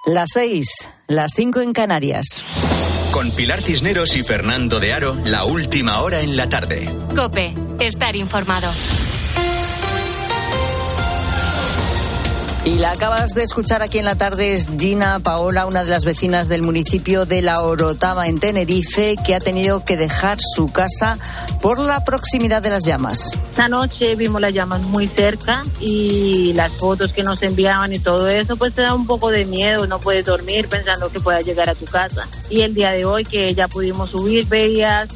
Las 6, las 5 en Canarias. Con Pilar Cisneros y Fernando de Aro, la última hora en la tarde. COPE, estar informado. Y la acabas de escuchar aquí en la tarde, es Gina Paola, una de las vecinas del municipio de La Orotava, en Tenerife, que ha tenido que dejar su casa por la proximidad de las llamas. Esta noche vimos las llamas muy cerca y las fotos que nos enviaban y todo eso, pues te da un poco de miedo, no puedes dormir pensando que puedas llegar a tu casa. Y el día de hoy que ya pudimos subir, veías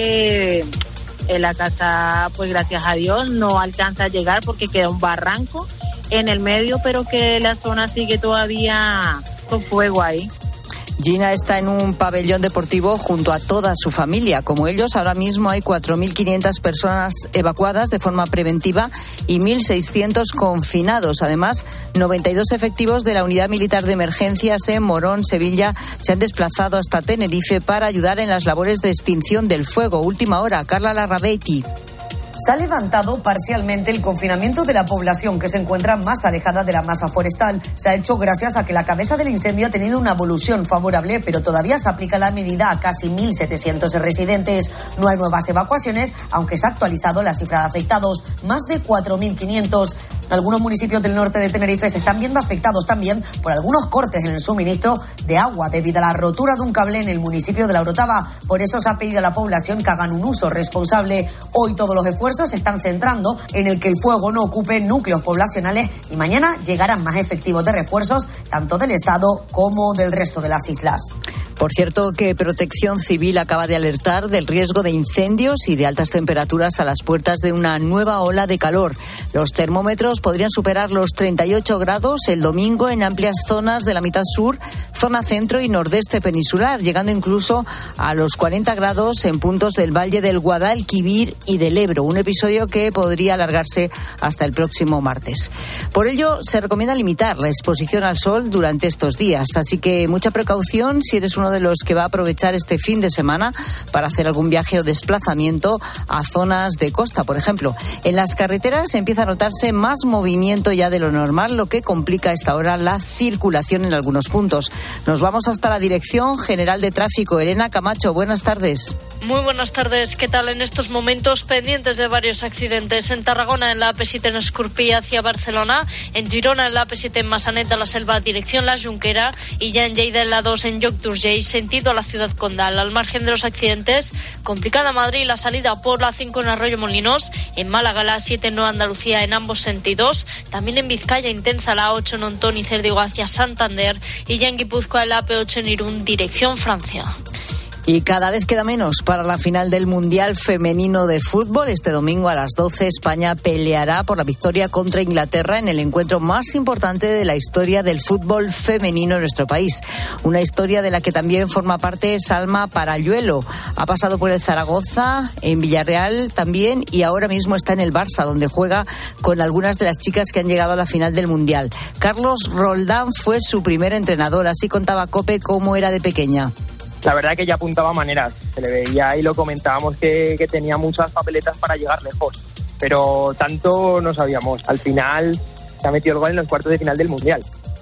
que la casa, pues gracias a Dios, no alcanza a llegar porque queda un barranco en el medio, pero que la zona sigue todavía con fuego ahí. Gina está en un pabellón deportivo junto a toda su familia. Como ellos, ahora mismo hay 4.500 personas evacuadas de forma preventiva y 1.600 confinados. Además, 92 efectivos de la Unidad Militar de Emergencias en Morón, Sevilla, se han desplazado hasta Tenerife para ayudar en las labores de extinción del fuego. Última hora, Carla Larrabeiti. Se ha levantado parcialmente el confinamiento de la población que se encuentra más alejada de la masa forestal. Se ha hecho gracias a que la cabeza del incendio ha tenido una evolución favorable, pero todavía se aplica la medida a casi 1.700 residentes. No hay nuevas evacuaciones, aunque se ha actualizado la cifra de afectados, más de 4.500. Algunos municipios del norte de Tenerife se están viendo afectados también por algunos cortes en el suministro de agua debido a la rotura de un cable en el municipio de La Orotava. Por eso se ha pedido a la población que hagan un uso responsable. Hoy todos los esfuerzos se están centrando en el que el fuego no ocupe núcleos poblacionales y mañana llegarán más efectivos de refuerzos tanto del Estado como del resto de las islas. Por cierto, que Protección Civil acaba de alertar del riesgo de incendios y de altas temperaturas a las puertas de una nueva ola de calor. Los termómetros podrían superar los 38 grados el domingo en amplias zonas de la mitad sur, zona centro y nordeste peninsular, llegando incluso a los 40 grados en puntos del Valle del Guadalquivir y del Ebro, un episodio que podría alargarse hasta el próximo martes. Por ello, se recomienda limitar la exposición al sol durante estos días, así que mucha precaución si eres uno de los que va a aprovechar este fin de semana para hacer algún viaje o desplazamiento a zonas de costa, por ejemplo. En las carreteras empieza a notarse más movimiento ya de lo normal, lo que complica a esta hora la circulación en algunos puntos. Nos vamos hasta la Dirección General de Tráfico. Elena Camacho, buenas tardes. Muy buenas tardes. ¿Qué tal? En estos momentos pendientes de varios accidentes. En Tarragona, en la AP7 en Escorpí hacia Barcelona, en Girona, en la AP7 en Massanet de la Selva, dirección La Junquera, y ya en Lleida, en la 2 en Lloc d'Urgell, sentido a la ciudad condal. Al margen de los accidentes, complicada Madrid la salida por la 5 en Arroyo Molinos, en Málaga la 7 en Nueva Andalucía en ambos sentidos, también en Vizcaya intensa la 8 en Ontón y Cérdigo hacia Santander, y ya en Guipúzcoa la AP8 en Irún, dirección Francia. Y cada vez queda menos para la final del Mundial Femenino de Fútbol. Este domingo a las 12 España peleará por la victoria contra Inglaterra en el encuentro más importante de la historia del fútbol femenino en nuestro país. Una historia de la que también forma parte Salma Paralluelo. Ha pasado por el Zaragoza, en Villarreal también, y ahora mismo está en el Barça, donde juega con algunas de las chicas que han llegado a la final del Mundial. Carlos Roldán fue su primer entrenador. Así contaba COPE cómo era de pequeña. La verdad que ya apuntaba maneras, se le veía y lo comentábamos que tenía muchas papeletas para llegar lejos, pero tanto no sabíamos. Al final se ha metido el gol en los cuartos de final del Mundial.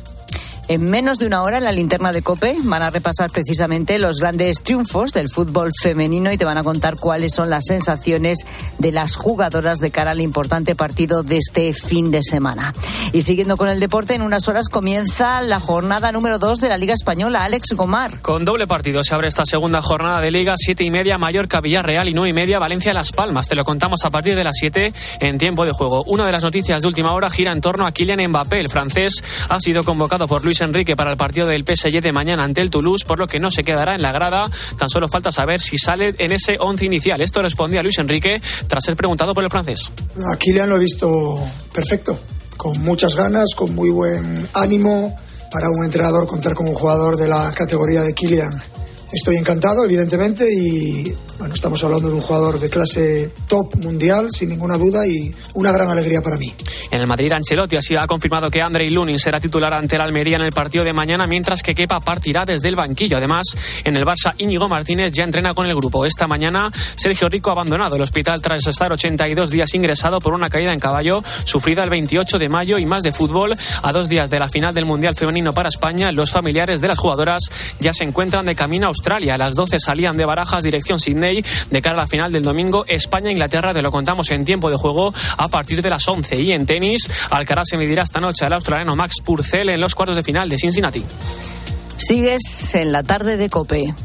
En menos de una hora en la linterna de COPE van a repasar precisamente los grandes triunfos del fútbol femenino y te van a contar cuáles son las sensaciones de las jugadoras de cara al importante partido de este fin de semana. Y siguiendo con el deporte, en unas horas comienza la jornada número 2 de la Liga Española. Alex Gomar. Con doble partido se abre esta segunda jornada de Liga, 7:30 Mallorca Villarreal y 9:30 Valencia Las Palmas. Te lo contamos a partir de las 7 en tiempo de juego. Una de las noticias de última hora gira en torno a Kylian Mbappé. El francés ha sido convocado por Luis Enrique para el partido del PSG de mañana ante el Toulouse, por lo que no se quedará en la grada. Tan solo falta saber si sale en ese 11 inicial. Esto respondía Luis Enrique tras ser preguntado por el francés. A Kylian lo he visto perfecto, con muchas ganas, con muy buen ánimo. Para un entrenador contar con un jugador de la categoría de Kylian, estoy encantado, evidentemente, y Bueno, estamos hablando de un jugador de clase top mundial, sin ninguna duda, y una gran alegría para mí. En el Madrid, Ancelotti así ha confirmado que Andrei Lunin será titular ante el Almería en el partido de mañana, mientras que Kepa partirá desde el banquillo. Además, en el Barça, Íñigo Martínez ya entrena con el grupo. Esta mañana, Sergio Rico ha abandonado el hospital tras estar 82 días ingresado por una caída en caballo sufrida el 28 de mayo. Y más de fútbol, a 2 días de la final del Mundial Femenino para España, los familiares de las jugadoras ya se encuentran de camino a Australia. A las 12 salían de Barajas, dirección Sydney, de cara a la final del domingo España-Inglaterra. Te lo contamos en tiempo de juego a partir de las 11. Y en tenis, Alcaraz se medirá esta noche al australiano Max Purcell en los cuartos de final de Cincinnati. Sigues en la tarde de COPE.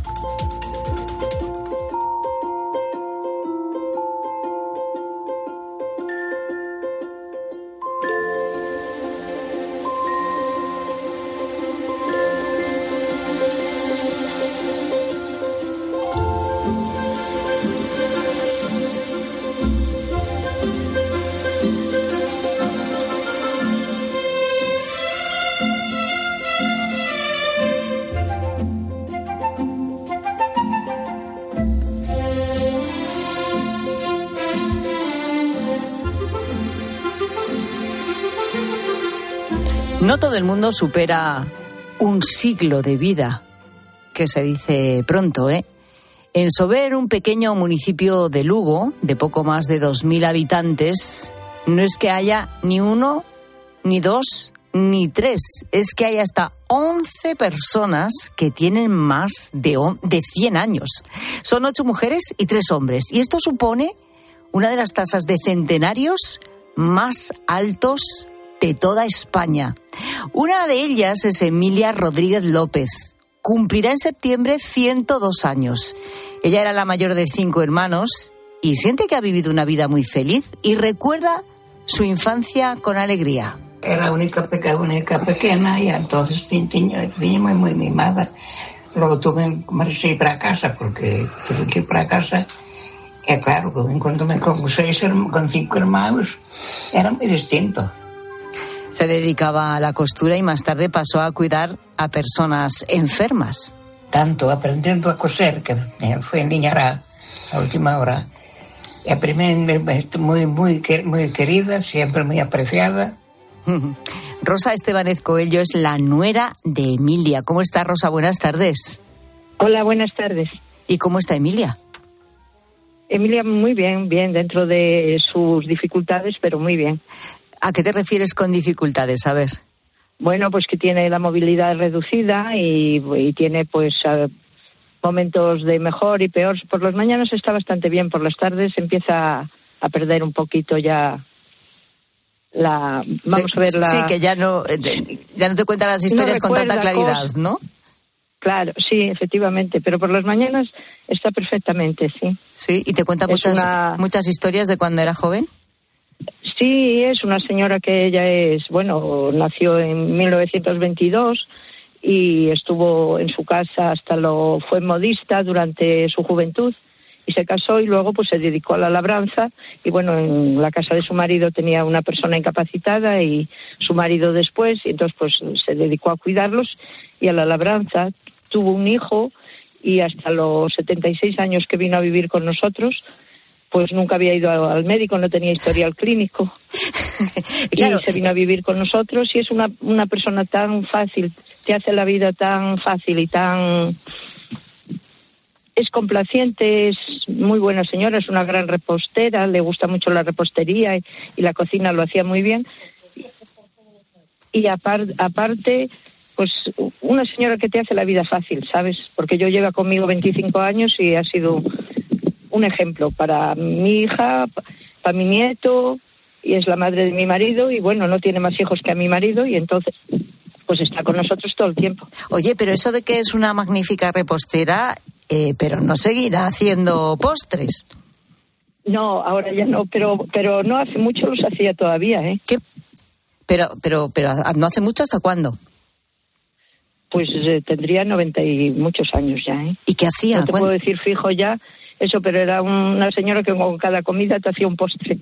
No todo el mundo supera un siglo de vida, que se dice pronto, ¿eh? En Sober, un pequeño municipio de Lugo, de poco más de 2.000 habitantes, no es que haya ni uno, ni dos, ni tres. Es que hay hasta 11 personas que tienen más de 100 años. Son 8 mujeres y 3 hombres. Y esto supone una de las tasas de centenarios más altos de toda España. Una de ellas es Emilia Rodríguez López. Cumplirá en septiembre 102 años. Ella era la mayor de 5 hermanos y siente que ha vivido una vida muy feliz y recuerda su infancia con alegría. Era la única pequeña y entonces niña muy mimada. Luego tuve que ir para casa porque tuve que ir para casa. Y claro, cuando me con 5 hermanos era muy distinto. Se dedicaba a la costura y más tarde pasó a cuidar a personas enfermas. Tanto aprendiendo a coser, que fue niñera a última hora. Y a primero muy querida, siempre muy apreciada. Rosa Estebanez Coello es la nuera de Emilia. ¿Cómo está, Rosa? Buenas tardes. Hola, buenas tardes. ¿Y cómo está Emilia? Emilia muy bien, dentro de sus dificultades, pero muy bien. ¿A qué te refieres con dificultades? A ver. Bueno, pues que tiene la movilidad reducida y tiene pues momentos de mejor y peor. Por las mañanas está bastante bien, por las tardes empieza a perder un poquito ya la... Vamos a ver la... Sí, que ya no te cuenta las historias con tanta claridad, ¿no? Claro, sí, efectivamente, pero por las mañanas está perfectamente, sí. Sí, ¿y te cuenta muchas historias de cuando era joven? Sí, es una señora que ella nació en 1922 y estuvo en su casa fue modista durante su juventud y se casó y luego pues se dedicó a la labranza y en la casa de su marido tenía una persona incapacitada y su marido después y entonces pues se dedicó a cuidarlos y a la labranza. Tuvo un hijo y hasta los 76 años que vino a vivir con nosotros pues nunca había ido al médico, no tenía historial clínico. Claro. Y se vino a vivir con nosotros y es una persona tan fácil, te hace la vida tan fácil y tan... Es complaciente, es muy buena señora, es una gran repostera, le gusta mucho la repostería y la cocina lo hacía muy bien. Y aparte, pues una señora que te hace la vida fácil, ¿sabes? Porque yo lleva conmigo 25 años y ha sido un ejemplo para mi hija, para mi nieto, y es la madre de mi marido, y no tiene más hijos que a mi marido, y entonces pues está con nosotros todo el tiempo. Oye, pero eso de que es una magnífica repostera, pero no seguirá haciendo postres. No, ahora ya no, pero no hace mucho los hacía todavía, ¿eh? ¿Qué? Pero no hace mucho, ¿hasta cuándo? Pues tendría 90 y muchos años ya, ¿eh? ¿Y qué hacía? No te puedo decir fijo ya eso, pero era una señora que con cada comida te hacía un postre.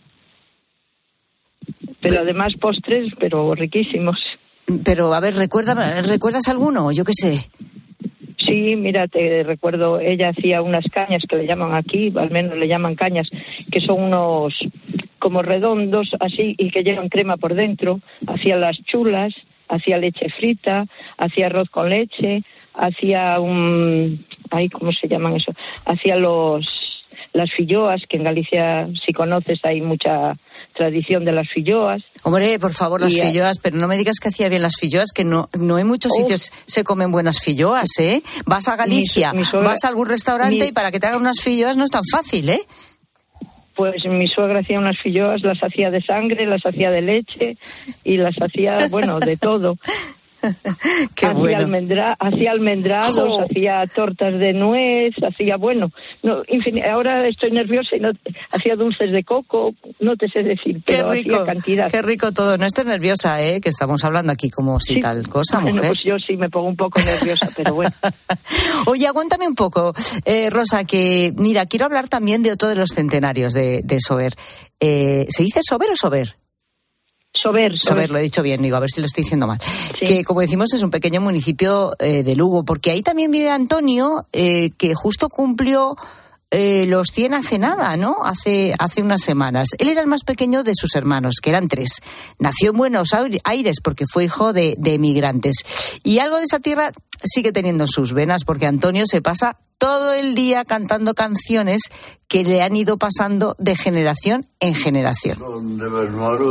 Pero además postres, pero riquísimos. Pero, a ver, ¿recuerdas alguno? Yo qué sé. Sí, mira, te recuerdo, ella hacía unas cañas que le llaman aquí, al menos le llaman cañas, que son unos como redondos así y que llevan crema por dentro. Hacía las chulas, hacía leche frita, hacía arroz con leche, hacía ¿cómo se llaman eso? Hacía las filloas, que en Galicia, si conoces, hay mucha tradición de las filloas. Hombre, por favor, las filloas, pero no me digas que hacía bien las filloas, que no en muchos sitios se comen buenas filloas, ¿eh? Vas a Galicia, mi suegra, vas a algún restaurante y para que te hagan unas filloas no es tan fácil, ¿eh? Pues mi suegra hacía unas filloas, las hacía de sangre, las hacía de leche y las hacía, de todo. Qué hacía bueno. Hacía almendrados, hacía tortas de nuez, hacía ahora estoy nerviosa y hacía dulces de coco, no te sé decir, pero hacía cantidad. Qué rico todo. No estés nerviosa, que estamos hablando aquí como si tal cosa, mujer. Pues yo sí me pongo un poco nerviosa, pero bueno. Oye, aguántame un poco, Rosa, que mira, quiero hablar también de otro de los centenarios de Sober. ¿Se dice Sober o Sober? Sober, lo he dicho bien, digo, a ver si lo estoy diciendo mal. Sí. Que, como decimos, es un pequeño municipio de Lugo, porque ahí también vive Antonio, que justo cumplió los 100 hace nada, ¿no? Hace unas semanas. Él era el más pequeño de sus hermanos, que eran 3. Nació en Buenos Aires porque fue hijo de emigrantes. Y algo de esa tierra sigue teniendo en sus venas, porque Antonio se pasa todo el día cantando canciones que le han ido pasando de generación en generación. Donde ves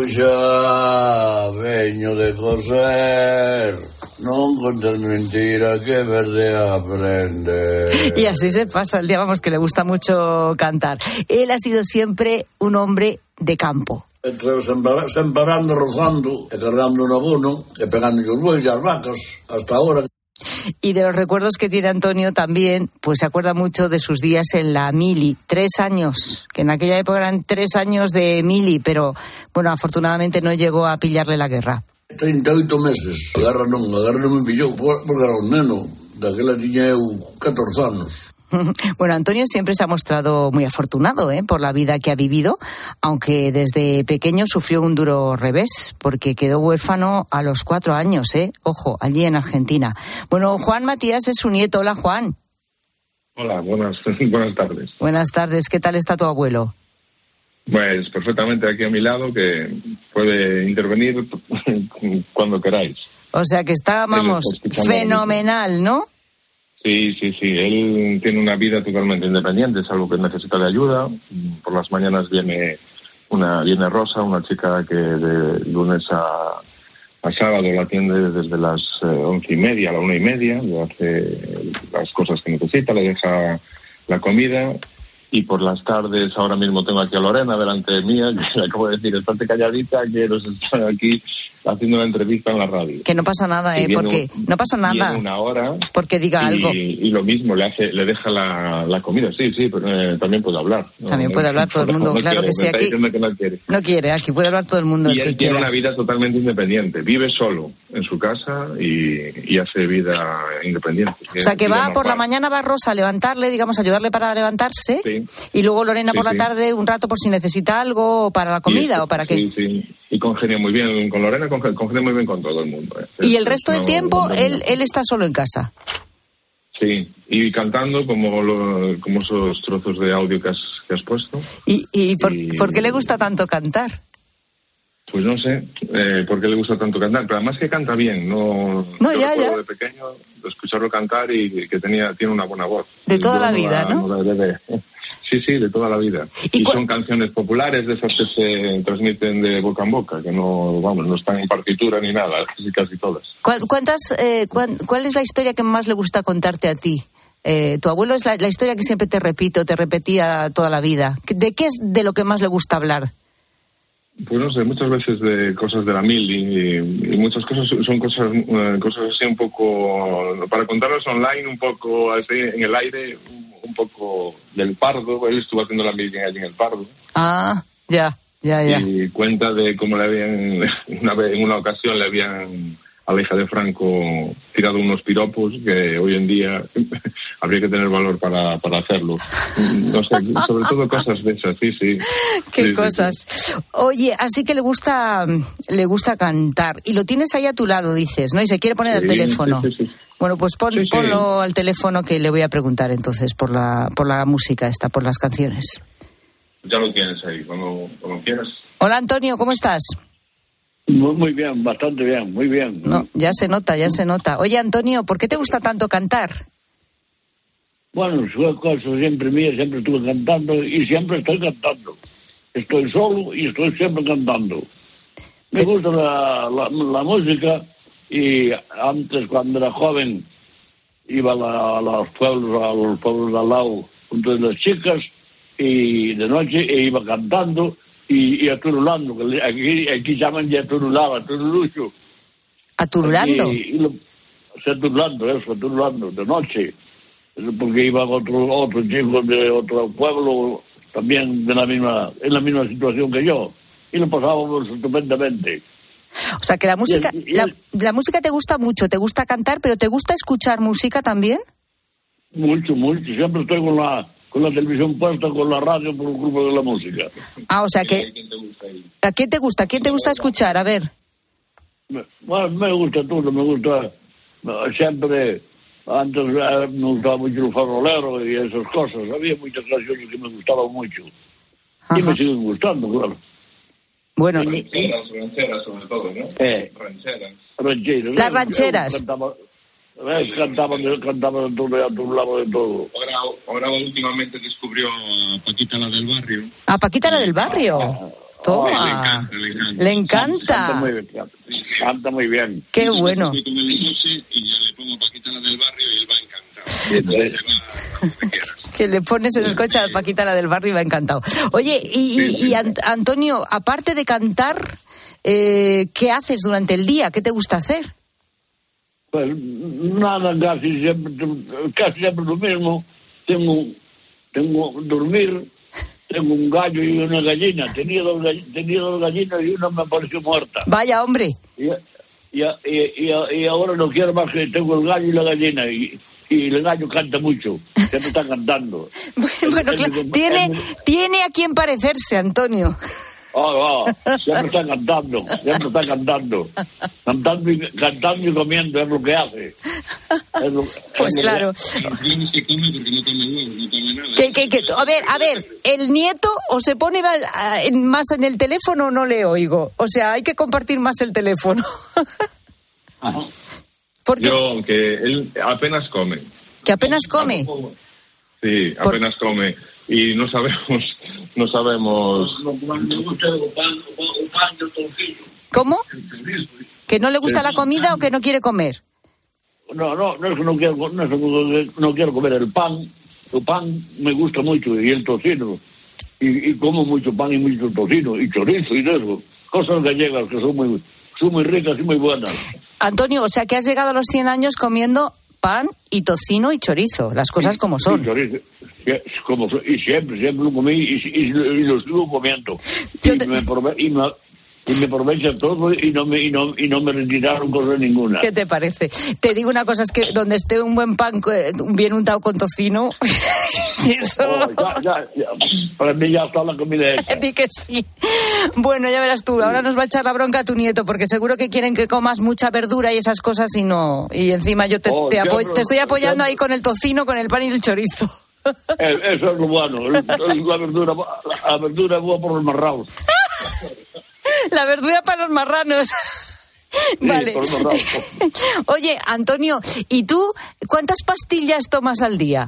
Maruxa, veño de coser, non contes mentira que verde aprende. Y así se pasa el día, vamos, que le gusta mucho cantar. Él ha sido siempre un hombre de campo. Semparando, rozando, e cargando un abono, e pegando os bueyes, as vacas, hasta ahora. Y de los recuerdos que tiene Antonio también, pues se acuerda mucho de sus días en la mili. 3 años, que en aquella época eran 3 años de mili, pero bueno, afortunadamente no llegó a pillarle la guerra. 38 meses. A guerra non me pillou, porque era un neno. Daquela tiña eu 14 anos. Bueno, Antonio siempre se ha mostrado muy afortunado por la vida que ha vivido, aunque desde pequeño sufrió un duro revés, porque quedó huérfano a los 4 años, ojo, allí en Argentina. Bueno, Juan Matías es su nieto. Hola, Juan. Hola, buenas tardes. Buenas tardes, ¿qué tal está tu abuelo? Pues perfectamente aquí a mi lado, que puede intervenir cuando queráis. O sea que está, vamos, fenomenal, ¿no? Sí. Él tiene una vida totalmente independiente, salvo que necesita de ayuda. Por las mañanas viene Rosa, una chica que de lunes a sábado la atiende desde las 11:30 a la 1:30, le hace las cosas que necesita, le deja la comida. Y por las tardes, ahora mismo tengo aquí a Lorena delante mía, que le acabo de decir, estate calladita, que nos están aquí haciendo una entrevista en la radio. Que no pasa nada, porque no pasa nada. Viene una hora. Porque diga algo. Y lo mismo, le deja la comida, sí, pero también puede hablar. También puede hablar todo el mundo, claro que sí, aquí. No quiere, aquí puede hablar todo el mundo. Y él tiene una vida totalmente independiente, vive solo en su casa y hace vida independiente. O sea, que va por la mañana, va Rosa a levantarle, digamos, ayudarle para levantarse. Sí. Y luego Lorena por la tarde un rato por si necesita algo para la comida o para qué. Sí. Y congenia muy bien con Lorena, congenia muy bien con todo el mundo. Y el resto del tiempo él está solo en casa. Sí, y cantando como esos trozos de audio que has puesto. ¿Y por qué le gusta tanto cantar? Pues no sé por qué le gusta tanto cantar, pero además que canta bien, yo recuerdo de pequeño de escucharlo cantar y que tiene una buena voz. De toda la vida, ¿no? Sí, de toda la vida. Y son canciones populares de esas que se transmiten de boca en boca, que no están en partitura ni nada, casi todas. ¿Cuál es la historia que más le gusta contarte a ti? Tu abuelo es la historia que siempre te repetía toda la vida. ¿De qué es de lo que más le gusta hablar? Pues no sé, muchas veces de cosas de la mili y muchas cosas son cosas así un poco, para contarlas online, un poco así en el aire, un poco del Pardo. Él estuvo haciendo la mili allí en el Pardo. Ah, ya. Y cuenta de cómo le habían, en una ocasión le habían a la hija de Franco tirado unos piropos que hoy en día habría que tener valor para hacerlo. No sé, sobre todo cosas de esas, sí. ¿Qué sí, cosas? Sí. Oye, así que le gusta cantar. Y lo tienes ahí a tu lado, dices, ¿no? Y se quiere poner al teléfono. Sí. Bueno, pues ponlo al teléfono, que le voy a preguntar entonces por la música esta, por las canciones. Ya lo tienes ahí, cuando quieras. Hola, Antonio, ¿cómo estás? Muy bien, bastante bien, muy bien. No, ya se nota. Oye, Antonio, ¿por qué te gusta tanto cantar? Bueno, fue cosa siempre mía, siempre estuve cantando y siempre estoy cantando. Estoy solo y estoy siempre cantando. Me gusta la música y antes, cuando era joven, iba a los pueblos de al lado junto a las chicas y de noche iba cantando y aturulando, que aquí llaman ya aturulucho. ¿Aturulando? Aturulando, de noche. Porque iba otro chico de otro pueblo también en la misma situación que yo. Y lo pasábamos estupendamente. O sea, que la música, la música te gusta mucho, te gusta cantar, pero ¿te gusta escuchar música también? Mucho. Siempre estoy con la televisión puesta, con la radio, por el grupo de la música. Ah, o sea que... ¿A quién te gusta? ¿Quién te gusta escuchar? A ver. Bueno, me gusta todo, me gusta... Siempre... Antes me gustaba mucho el farolero y esas cosas. Había muchas canciones que me gustaban mucho. Ajá. Y me siguen gustando, claro. Bueno. Rancheras sobre todo, ¿no? Rancheras. Las rancheras. Cantaban todo, hablaba de todo. Ahora últimamente descubrió a Paquita la del barrio. ¿A Paquita la del barrio? Toma. Le encanta. Canta muy bien. Qué bueno. Y ya le pongo Paquita la del barrio y él va encantado. Que le pones en el coche a Paquita la del barrio y va encantado. Oye, y Antonio, aparte de cantar, ¿qué haces durante el día? ¿Qué te gusta hacer? Pues nada, casi siempre lo mismo. Tengo dormir. Tengo un gallo y una gallina. Tenía dos gallinas y una me apareció muerta. Vaya, hombre. Y ahora no quiero más, que tengo el gallo y la gallina. Y el gallo canta mucho. Siempre está cantando. Bueno, claro, tiene a quien parecerse, Antonio. Siempre está cantando. Cantando y comiendo, es lo que hace. Pues claro. A ver, ¿el nieto o se pone más en el teléfono o no le oigo? O sea, hay que compartir más el teléfono. Yo, que él apenas come. ¿Que apenas come? Sí, apenas come. Y no sabemos. ¿Cómo? ¿Que no le gusta la comida o que no quiere comer? No es que no quiero comer el pan. El pan me gusta mucho y el tocino. Y como mucho pan y mucho tocino y chorizo y eso. Cosas gallegas que son muy ricas y muy buenas. Antonio, o sea que has llegado a los 100 años comiendo pan y tocino y chorizo, las cosas como son. Y siempre lo comí y lo sigo comiendo. Y me aprovecha todo y no me retiraron cosa ninguna. ¿Qué te parece? Te digo una cosa, es que donde esté un buen pan bien untado con tocino... eso... ya. Para mí ya está la comida hecha. Di que sí. Bueno, ya verás tú, ahora nos va a echar la bronca a tu nieto, porque seguro que quieren que comas mucha verdura y esas cosas y no... Y encima yo te estoy apoyando ahí con el tocino, con el pan y el chorizo. Eso es lo bueno, la verdura es buena por los marranos. La verdura para los marranos. Sí, vale. Oye, Antonio, ¿y tú cuántas pastillas tomas al día?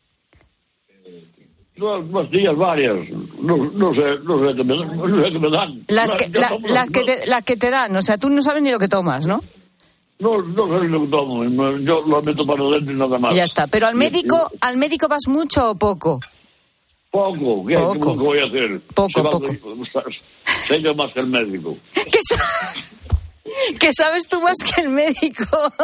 Pastillas varias. No sé qué me dan. Las que te dan, o sea, tú no sabes ni lo que tomas, ¿no? No sé lo que tomo. Yo lo meto para dentro y nada más. Ya está. Pero al médico vas mucho o poco? Poco. ¿Qué voy a hacer? Poco. Sé yo más que el médico. Que sabes tú más que el médico.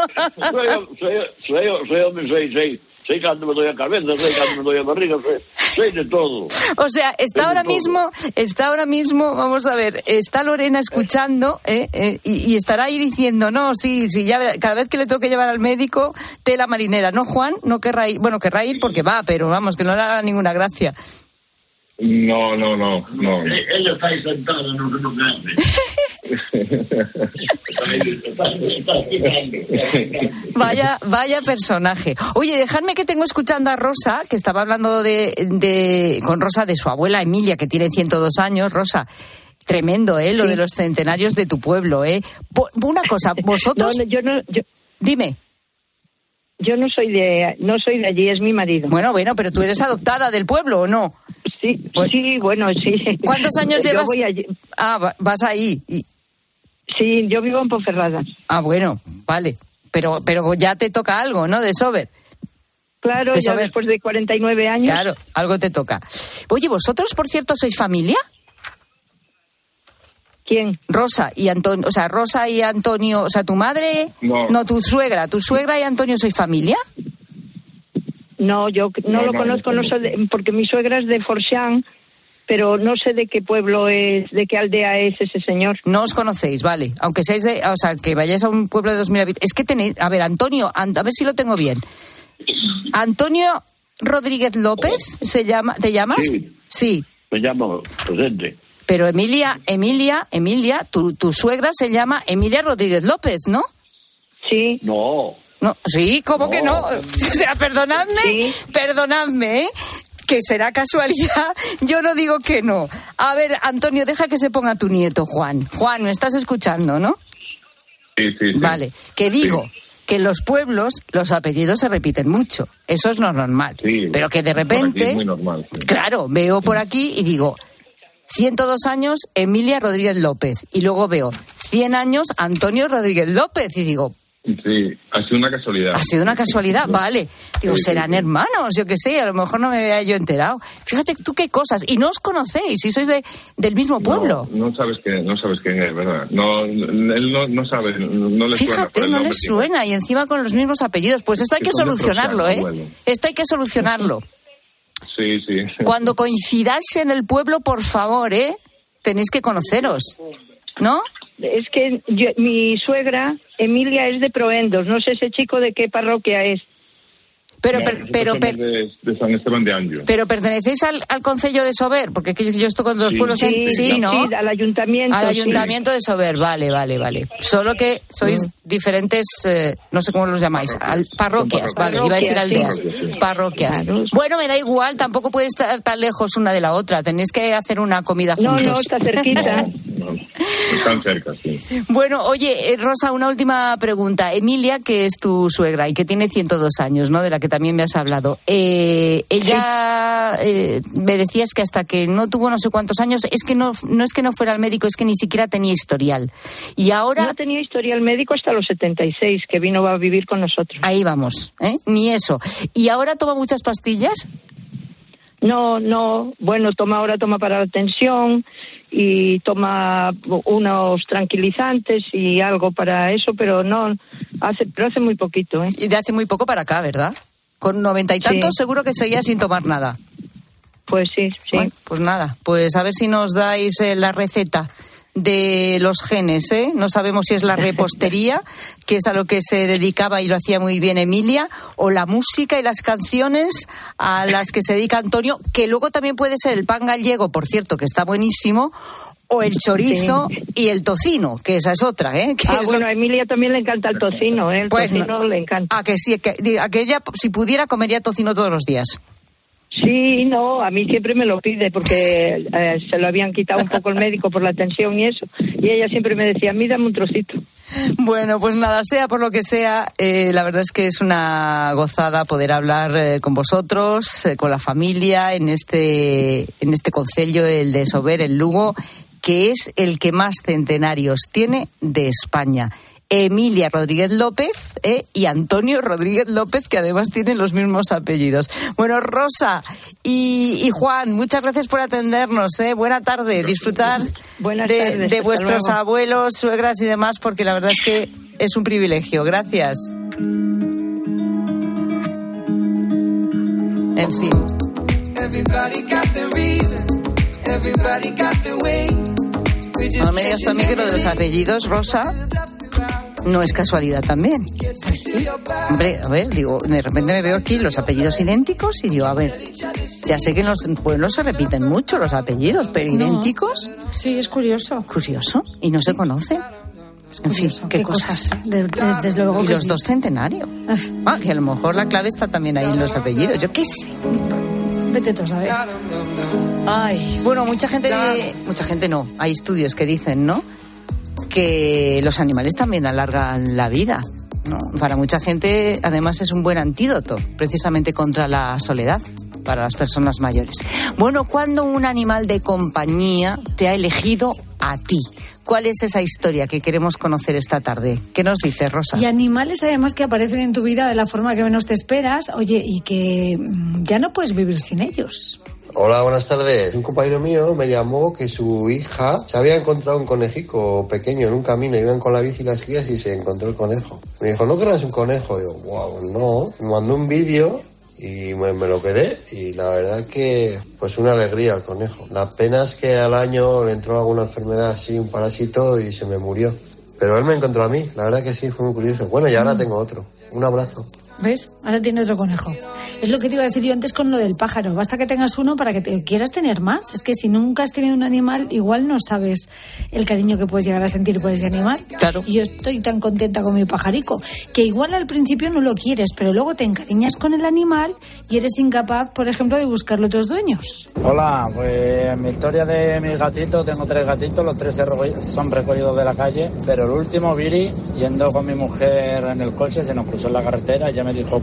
Sé cuando me doy a cabeza, sé cuando me doy a barriga, sé de todo. O sea, está ahora mismo, vamos a ver, está Lorena escuchando y estará ahí diciendo, no, sí, ya cada vez que le toque llevar al médico, tela marinera. No, Juan, no querrá ir, bueno, querrá ir porque va, pero vamos, que no le haga ninguna gracia. No. Ella está ahí sentada, no sé lo que hace. Vaya personaje. Oye, dejadme que tengo escuchando a Rosa, que estaba hablando con Rosa de su abuela Emilia, que tiene 102 años. Rosa, tremendo, lo Sí. de los centenarios de tu pueblo, Una cosa, vosotros... Dime. Yo no soy de allí, es mi marido. Bueno, pero tú eres adoptada del pueblo, ¿o no? Sí, sí. ¿Cuántos años llevas? Yo voy allí. Vas ahí. Sí, yo vivo en Ponferrada. Bueno, vale. Pero ya te toca algo, ¿no? De Sober. Claro, De ya Sober. después de 49 años. Claro, algo te toca. Oye, ¿vosotros, por cierto, sois familia? ¿Quién? Rosa y Antonio, Rosa y Antonio, tu madre, no, tu suegra y Antonio, ¿sois familia? No, yo no lo conozco, no sé porque mi suegra es de Forchán, pero no sé de qué pueblo es, de qué aldea es ese señor. No os conocéis, vale, aunque seáis que vayáis a un pueblo de 2.000 habitantes. Es que tenéis, a ver, Antonio, a ver si lo tengo bien. Antonio Rodríguez López, ¿te llamas? Sí. Me llamo presente. Pero Emilia, tu suegra se llama Emilia Rodríguez López, ¿no? Sí. No, sí, ¿cómo que no? O sea, perdonadme, que será casualidad, yo no digo que no. A ver, Antonio, deja que se ponga tu nieto, Juan. Juan, ¿me estás escuchando, no? Sí. Vale, que digo que en los pueblos los apellidos se repiten mucho, eso es normal. Sí, pero que de repente, es muy normal. Sí. Claro, veo por aquí y digo... 102 años, Emilia Rodríguez López. Y luego veo 100 años, Antonio Rodríguez López. Y digo... Sí, ha sido una casualidad. Ha sido una casualidad, vale. Digo, serán hermanos, yo qué sé, a lo mejor no me había yo enterado. Fíjate tú qué cosas. Y no os conocéis, y sois del mismo pueblo. No sabes quién es, ¿verdad? Él no sabe, no le suena. Fíjate, no le suena, y encima con los mismos apellidos. Pues esto hay que solucionarlo, Esto hay que solucionarlo. Sí. Cuando coincidáis en el pueblo, por favor, tenéis que conoceros, ¿no? Es que mi suegra, Emilia, es de Proendos. No sé ese chico de qué parroquia es. Pero de San Esteban de Anjou. Pero pertenecéis al concello de Sober, porque yo estoy con los pueblos ¿no? Sí, al ayuntamiento. Al ayuntamiento de Sober, vale. Solo que sois diferentes, no sé cómo los llamáis, parroquias, vale, iba a decir aldeas, parroquias. Claro. Bueno, me da igual, tampoco puede estar tan lejos una de la otra, tenéis que hacer una comida juntos. No, está cerquita. Están cerca, sí. Bueno, oye, Rosa, una última pregunta. Emilia, que es tu suegra y que tiene 102 años, ¿no? De la que también me has hablado. Ella me decías que hasta que no tuvo no sé cuántos años, es que no es que no fuera al médico, es que ni siquiera tenía historial. Y ahora... No tenía historial médico hasta los 76, que vino a vivir con nosotros. Ahí vamos, ni eso. ¿Y ahora toma muchas pastillas? No, bueno, toma para la tensión y toma unos tranquilizantes y algo para eso, pero hace muy poquito, Y de hace muy poco para acá, ¿verdad? Con 90 y tantos seguro que seguía sin tomar nada. Pues sí. Bueno, pues nada, pues a ver si nos dais la receta de los genes, No sabemos si es la repostería, que es a lo que se dedicaba y lo hacía muy bien Emilia, o la música y las canciones a las que se dedica Antonio, que luego también puede ser el pan gallego, por cierto, que está buenísimo, o el chorizo y el tocino, que esa es otra, a Emilia también le encanta el tocino, El tocino le encanta. Que sí, que ella, si pudiera, comería tocino todos los días. Sí, a mí siempre me lo pide porque se lo habían quitado un poco el médico por la tensión y eso. Y ella siempre me decía, dame un trocito. Bueno, pues nada, sea por lo que sea, la verdad es que es una gozada poder hablar con vosotros, con la familia, en este concello, el de Sober, el Lugo, que es el que más centenarios tiene de España. Emilia Rodríguez López y Antonio Rodríguez López, que además tienen los mismos apellidos. Bueno, Rosa y Juan, muchas gracias por atendernos. Buena tarde, disfrutar de vuestros abuelos, suegras y demás, porque la verdad es que es un privilegio. Gracias. En fin. No me digas también que lo de los apellidos, Rosa, no es casualidad también. Pues sí. Hombre, a ver, digo, de repente me veo aquí los apellidos idénticos y digo, a ver, ya sé que en los pueblos se repiten mucho los apellidos, pero idénticos. Sí, es curioso. Curioso, y no se conocen. En fin, qué cosas. Desde luego. Y los dos centenarios. Que a lo mejor la clave está también ahí en los apellidos, yo qué sé. Vete tú a saber. Ay, bueno, mucha gente no, hay estudios que dicen, ¿no?, que los animales también alargan la vida, ¿no? Para mucha gente, además, es un buen antídoto, precisamente contra la soledad, para las personas mayores. Bueno, ¿cuándo un animal de compañía te ha elegido a ti? ¿Cuál es esa historia que queremos conocer esta tarde? ¿Qué nos dice, Rosa? Y animales, además, que aparecen en tu vida de la forma que menos te esperas, oye, y que ya no puedes vivir sin ellos. Hola, buenas tardes. Un compañero mío me llamó que su hija se había encontrado un conejico pequeño en un camino. Iban con la bici y las guías y se encontró el conejo. Me dijo, ¿no querrás un conejo? Y yo, wow, no. Me mandó un vídeo y me lo quedé. Y la verdad que, pues una alegría el conejo. La pena es que al año le entró alguna enfermedad así, un parásito, y se me murió. Pero él me encontró a mí. La verdad que sí, fue muy curioso. Bueno, y ahora tengo otro. Un abrazo. ¿Ves? Ahora tiene otro conejo. Es lo que te iba a decir yo antes con lo del pájaro. Basta que tengas uno para que te quieras tener más. Es que si nunca has tenido un animal, igual no sabes el cariño que puedes llegar a sentir por ese animal. Claro. Y yo estoy tan contenta con mi pajarico, que igual al principio no lo quieres, pero luego te encariñas con el animal y eres incapaz, por ejemplo, de buscarle otros dueños. Hola, pues mi historia de mis gatitos, tengo 3 gatitos, los 3 son recogidos de la calle, pero el último, Viri, yendo con mi mujer en el coche, se nos cruzó en la carretera, ella me dijo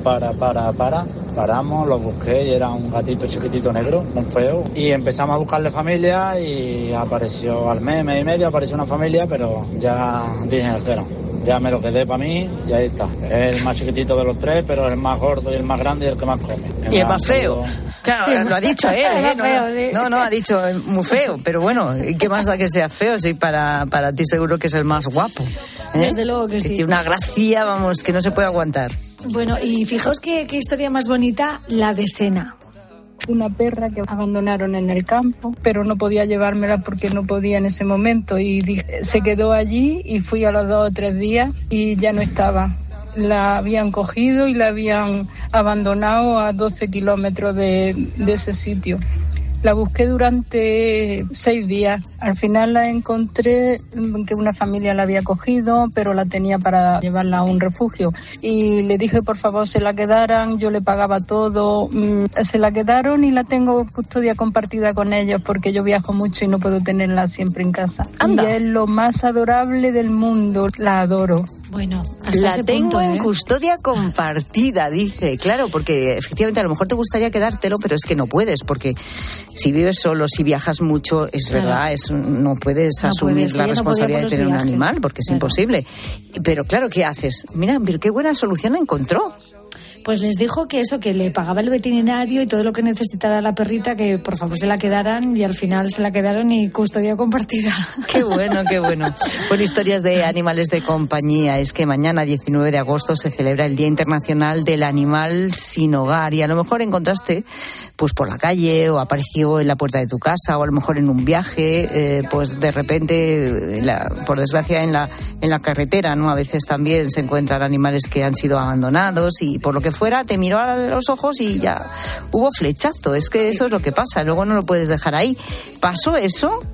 paramos, lo busqué y era un gatito chiquitito negro, muy feo, y empezamos a buscarle familia y apareció al mes y medio, apareció una familia, pero ya dije que no. Ya me lo quedé para mí y ahí está. Es el más chiquitito de los 3, pero el más gordo y el más grande y el que más come. Y el más feo. Claro, lo ha dicho él, ¿eh? No, ha dicho muy feo, pero bueno, ¿qué más da que sea feo? Sí, para ti seguro que es el más guapo. Desde luego que sí. Tiene una gracia, vamos, que no se puede aguantar. Bueno, y fijaos qué historia más bonita, la de Sena. Una perra que abandonaron en el campo, pero no podía llevármela porque no podía en ese momento y se quedó allí y fui a los 2 o 3 días y ya no estaba. La habían cogido y la habían abandonado a 12 kilómetros de ese sitio. La busqué durante 6 días. Al final la encontré, que una familia la había cogido, pero la tenía para llevarla a un refugio. Y le dije, por favor, se la quedaran, yo le pagaba todo. Se la quedaron y la tengo custodia compartida con ellos porque yo viajo mucho y no puedo tenerla siempre en casa. Anda. Y es lo más adorable del mundo. La adoro. Bueno, la tengo en custodia compartida, dice. Claro, porque efectivamente a lo mejor te gustaría quedártelo, pero es que no puedes, porque si vives solo, si viajas mucho, es verdad, no puedes asumir la responsabilidad de tener un animal, porque es imposible. Pero claro, ¿qué haces? Mira, qué buena solución encontró. Pues les dijo que eso, que le pagaba el veterinario y todo lo que necesitara la perrita, que por favor se la quedaran, y al final se la quedaron y custodia compartida. Qué bueno, qué bueno. Bueno, historias de animales de compañía. Es que mañana, 19 de agosto, se celebra el Día Internacional del Animal Sin Hogar, y a lo mejor encontraste pues por la calle, o apareció en la puerta de tu casa, o a lo mejor en un viaje, pues de repente, por desgracia, en la carretera, ¿no? A veces también se encuentran animales que han sido abandonados y por lo que fuera, te miró a los ojos y ya hubo flechazo. Es que eso es lo que pasa, luego no lo puedes dejar ahí. ¿Pasó eso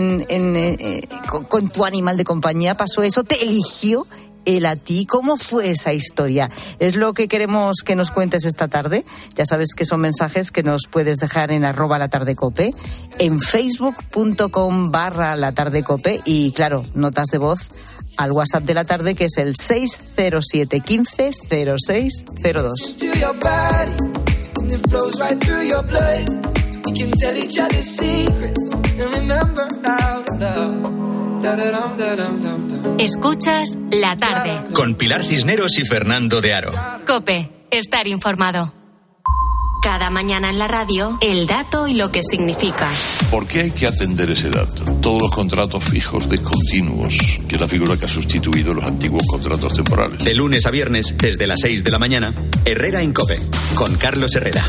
con tu animal de compañía? ¿Pasó eso? ¿Te eligió él a ti? ¿Cómo fue esa historia? Es lo que queremos que nos cuentes esta tarde. Ya sabes que son mensajes que nos puedes dejar en @latardecope, en facebook.com/latardecope, y claro, notas de voz al WhatsApp de la tarde, que es el 607 15 0602. Escuchas La Tarde. Con Pilar Cisneros y Fernando de Aro. COPE. Estar informado. Cada mañana en la radio, el dato y lo que significa. ¿Por qué hay que atender ese dato? Todos los contratos fijos discontinuos, que es la figura que ha sustituido los antiguos contratos temporales. De lunes a viernes, desde las 6 de la mañana, Herrera en COPE, con Carlos Herrera.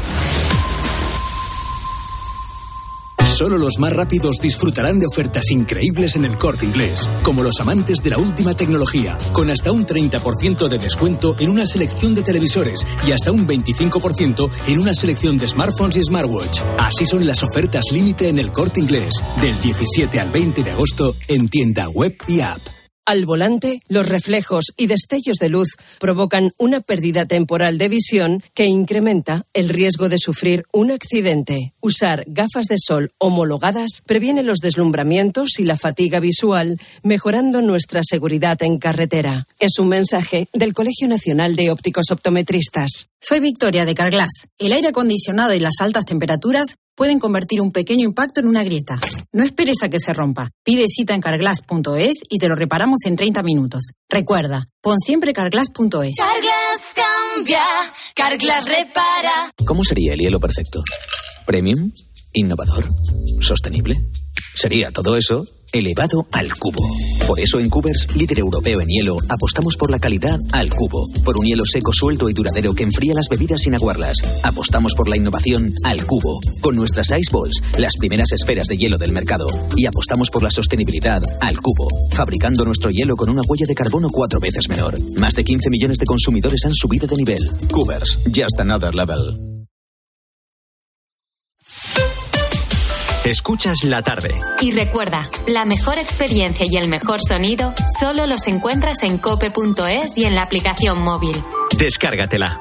Solo los más rápidos disfrutarán de ofertas increíbles en El Corte Inglés, como los amantes de la última tecnología, con hasta un 30% de descuento en una selección de televisores y hasta un 25% en una selección de smartphones y smartwatch. Así son las ofertas límite en El Corte Inglés, del 17 al 20 de agosto en tienda web y app. Al volante, los reflejos y destellos de luz provocan una pérdida temporal de visión que incrementa el riesgo de sufrir un accidente. Usar gafas de sol homologadas previene los deslumbramientos y la fatiga visual, mejorando nuestra seguridad en carretera. Es un mensaje del Colegio Nacional de Ópticos Optometristas. Soy Victoria de Carglass. El aire acondicionado y las altas temperaturas pueden convertir un pequeño impacto en una grieta. No esperes a que se rompa. Pide cita en carglass.es y te lo reparamos en 30 minutos. Recuerda, pon siempre carglass.es. Carglass cambia, Carglass repara. ¿Cómo sería el hielo perfecto? ¿Premium? ¿Innovador? ¿Sostenible? Sería todo eso elevado al cubo. Por eso en Cubers, líder europeo en hielo, apostamos por la calidad al cubo. Por un hielo seco, suelto y duradero que enfría las bebidas sin aguarlas. Apostamos por la innovación al cubo. Con nuestras Ice Balls, las primeras esferas de hielo del mercado. Y apostamos por la sostenibilidad al cubo. Fabricando nuestro hielo con una huella de carbono 4 veces menor. Más de 15 millones de consumidores han subido de nivel. Cubers, just another level. Escuchas La Tarde. Y recuerda, la mejor experiencia y el mejor sonido solo los encuentras en cope.es y en la aplicación móvil. Descárgatela.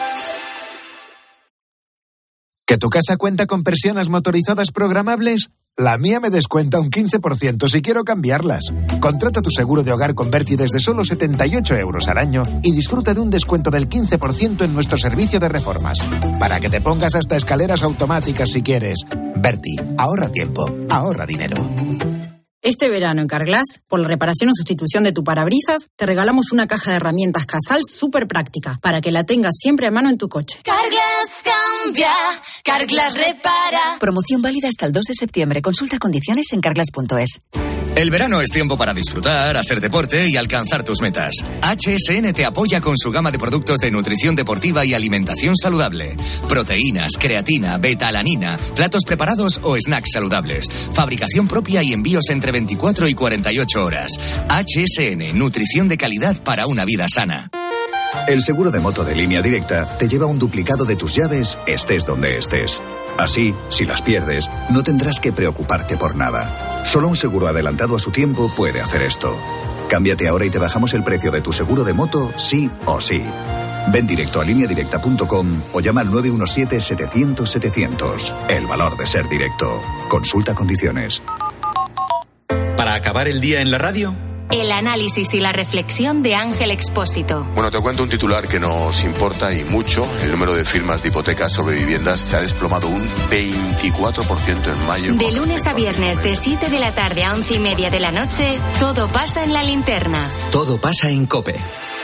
¿Que tu casa cuenta con persianas motorizadas programables? La mía me descuenta un 15% si quiero cambiarlas. Contrata tu seguro de hogar con Berti desde solo 78 € al año y disfruta de un descuento del 15% en nuestro servicio de reformas. Para que te pongas hasta escaleras automáticas si quieres. Berti, ahorra tiempo, ahorra dinero. Este verano en Carglass, por la reparación o sustitución de tu parabrisas, te regalamos una caja de herramientas Casal súper práctica para que la tengas siempre a mano en tu coche. Carglass cambia, Carglass repara. Promoción válida hasta el 2 de septiembre. Consulta condiciones en carglass.es. El verano es tiempo para disfrutar, hacer deporte y alcanzar tus metas. HSN te apoya con su gama de productos de nutrición deportiva y alimentación saludable. Proteínas, creatina, beta-alanina, platos preparados o snacks saludables. Fabricación propia y envíos entre 24 y 48 horas. HSN, nutrición de calidad para una vida sana. El seguro de moto de Línea Directa te lleva un duplicado de tus llaves, estés donde estés. Así, si las pierdes, no tendrás que preocuparte por nada. Solo un seguro adelantado a su tiempo puede hacer esto. Cámbiate ahora y te bajamos el precio de tu seguro de moto, sí o sí. Ven directo a lineadirecta.com o llama al 917-700-700. El valor de ser directo. Consulta condiciones. Para acabar el día en la radio, el análisis y la reflexión de Ángel Expósito. Bueno, te cuento un titular que nos importa y mucho. El número de firmas de hipotecas sobre viviendas se ha desplomado un 24% en mayo. De lunes a viernes, de 7 de la tarde a 11:30 de la noche, todo pasa en La Linterna. todo pasa en COPE.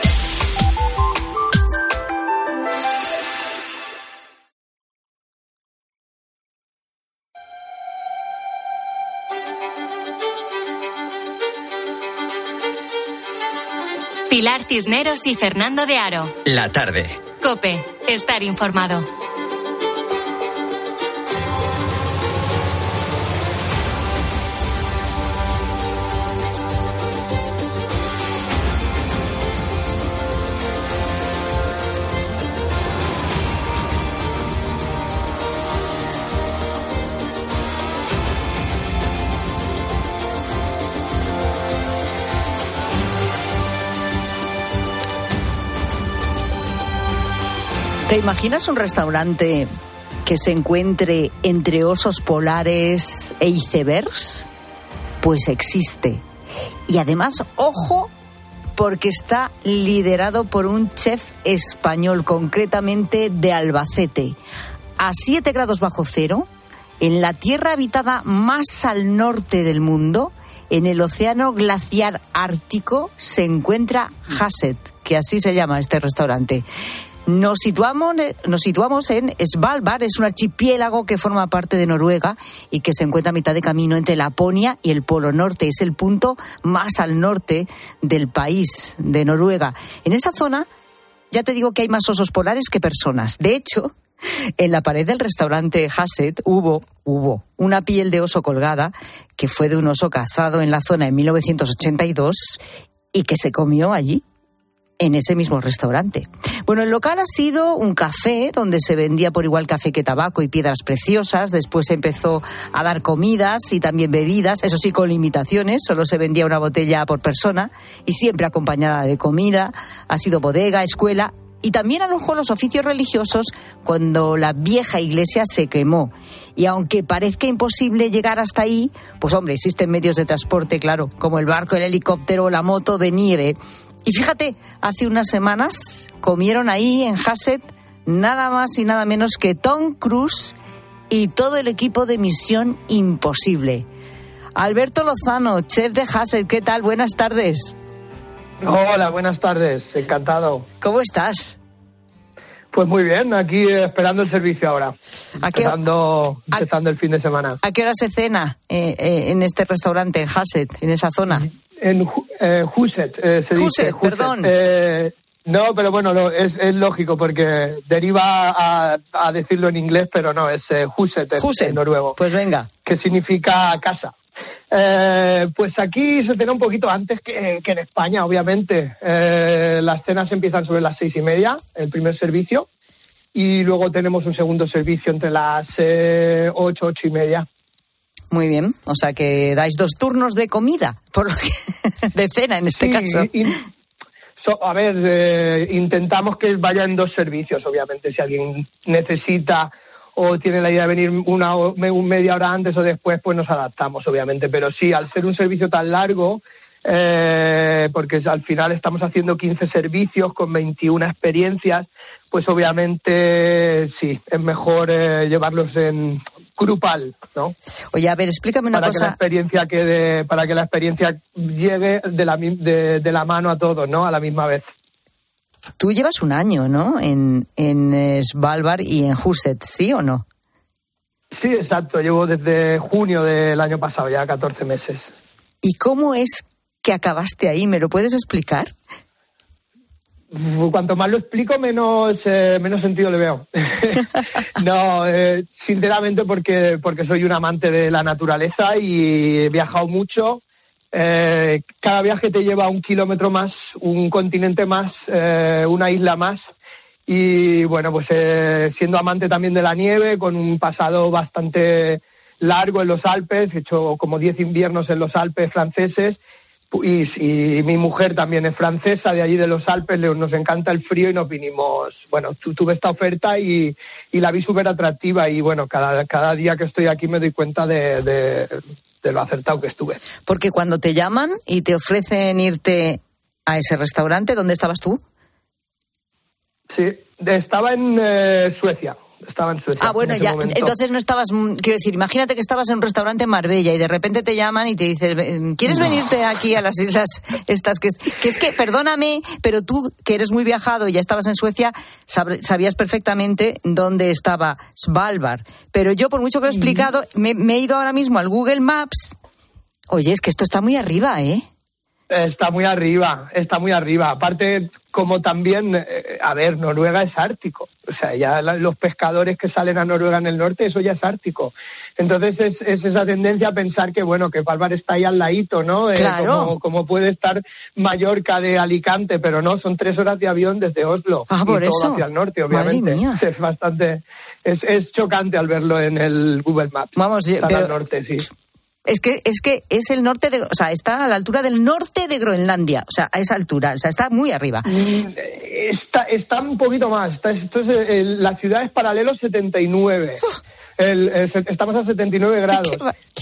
Pilar Cisneros y Fernando de Aro. La Tarde. COPE. Estar informado. ¿Te imaginas un restaurante que se encuentre entre osos polares e icebergs? Pues existe. Y además, ojo, porque está liderado por un chef español, concretamente de Albacete. A 7 grados bajo cero, en la tierra habitada más al norte del mundo, En el océano glaciar ártico se encuentra Hasset, que así se llama este restaurante. Nos situamos en Svalbard, es un archipiélago que forma parte de Noruega y que se encuentra a mitad de camino entre Laponia y el Polo Norte. Es el punto más al norte del país, de Noruega. En esa zona, ya te digo que hay más osos polares que personas. De hecho, en la pared del restaurante Hasset hubo una piel de oso colgada que fue de un oso cazado en la zona en 1982 y que se comió allí, en ese mismo restaurante. Bueno, el local ha sido un café donde se vendía por igual café que tabaco y piedras preciosas. Después se empezó a dar comidas y también bebidas, eso sí, con limitaciones. Solo se vendía una botella por persona y siempre acompañada de comida. Ha sido bodega, escuela y también alojó los oficios religiosos cuando la vieja iglesia se quemó. Y aunque parezca imposible llegar hasta ahí, pues hombre, existen medios de transporte, claro, como el barco, el helicóptero o la moto de nieve. Y fíjate, hace unas semanas comieron ahí en Hasset nada más y nada menos que Tom Cruise y todo el equipo de Misión Imposible. Alberto Lozano, chef de Hasset, ¿qué tal? Buenas tardes. Hola, buenas tardes, encantado. ¿Cómo estás? Pues muy bien, aquí esperando el servicio ahora, empezando el fin de semana. ¿A qué hora se cena en este restaurante, en Hasset, en esa zona? En Hasset, se dice. Perdón. No, pero bueno, es lógico porque deriva a decirlo en inglés, pero no, es Hasset en noruego. Pues venga. Que significa casa. Pues aquí se cena un poquito antes que en España, obviamente. Las cenas empiezan sobre las 6:30, el primer servicio, y luego tenemos un segundo servicio entre las 8:30. Muy bien, o sea que dais 2 turnos de comida, por lo que de cena en este caso. Intentamos que vaya en 2 servicios, obviamente, si alguien necesita o tiene la idea de venir media hora antes o después, pues nos adaptamos, obviamente. Pero sí, al ser un servicio tan largo, porque al final estamos haciendo 15 servicios con 21 experiencias, pues obviamente sí, es mejor llevarlos en grupal, ¿no? Oye, a ver, explícame una cosa. Para que la experiencia llegue de la mano a todos, ¿no? A la misma vez. Tú llevas un año, ¿no? En Svalbard y en Hasset, ¿sí o no? Sí, exacto. Llevo desde junio del año pasado, ya 14 meses. ¿Y cómo es que acabaste ahí? ¿Me lo puedes explicar? Cuanto más lo explico, menos sentido le veo. No, sinceramente porque soy un amante de la naturaleza y he viajado mucho. Cada viaje te lleva 1 kilómetro más, un continente más, una isla más. Y bueno, pues siendo amante también de la nieve, con un pasado bastante largo en los Alpes, he hecho como 10 inviernos en los Alpes franceses. Y mi mujer también es francesa, de allí de los Alpes, nos encanta el frío y nos vinimos. Bueno, tuve esta oferta y la vi súper atractiva y bueno, cada día que estoy aquí me doy cuenta de lo acertado que estuve. Porque cuando te llaman y te ofrecen irte a ese restaurante, ¿dónde estabas tú? Sí, estaba en Suecia. Ah, bueno, ya, entonces no estabas, quiero decir, imagínate que estabas en un restaurante en Marbella y de repente te llaman y te dicen, ¿quieres venirte aquí a las islas estas? Que es que, perdóname, pero tú, que eres muy viajado y ya estabas en Suecia, sabías perfectamente dónde estaba Svalbard. Pero yo, por mucho que lo he explicado, me he ido ahora mismo al Google Maps. Oye, es que esto está muy arriba, ¿eh? Está muy arriba. Aparte, como también, Noruega es ártico. O sea, ya los pescadores que salen a Noruega en el norte, eso ya es ártico. Entonces es esa tendencia a pensar que, bueno, que Svalbard está ahí al ladito, ¿no? Claro. Como puede estar Mallorca de Alicante, pero no, son 3 horas de avión desde Oslo. Ah, por eso. Todo hacia el norte, obviamente. Madre mía. Es bastante... Es chocante al verlo en el Google Maps. Vamos, pero al norte, sí. Es que es el norte o sea, está a la altura del norte de Groenlandia, o sea, a esa altura, o sea, está muy arriba. Está un poquito más. La ciudad es paralelo 79. Estamos a 79 grados.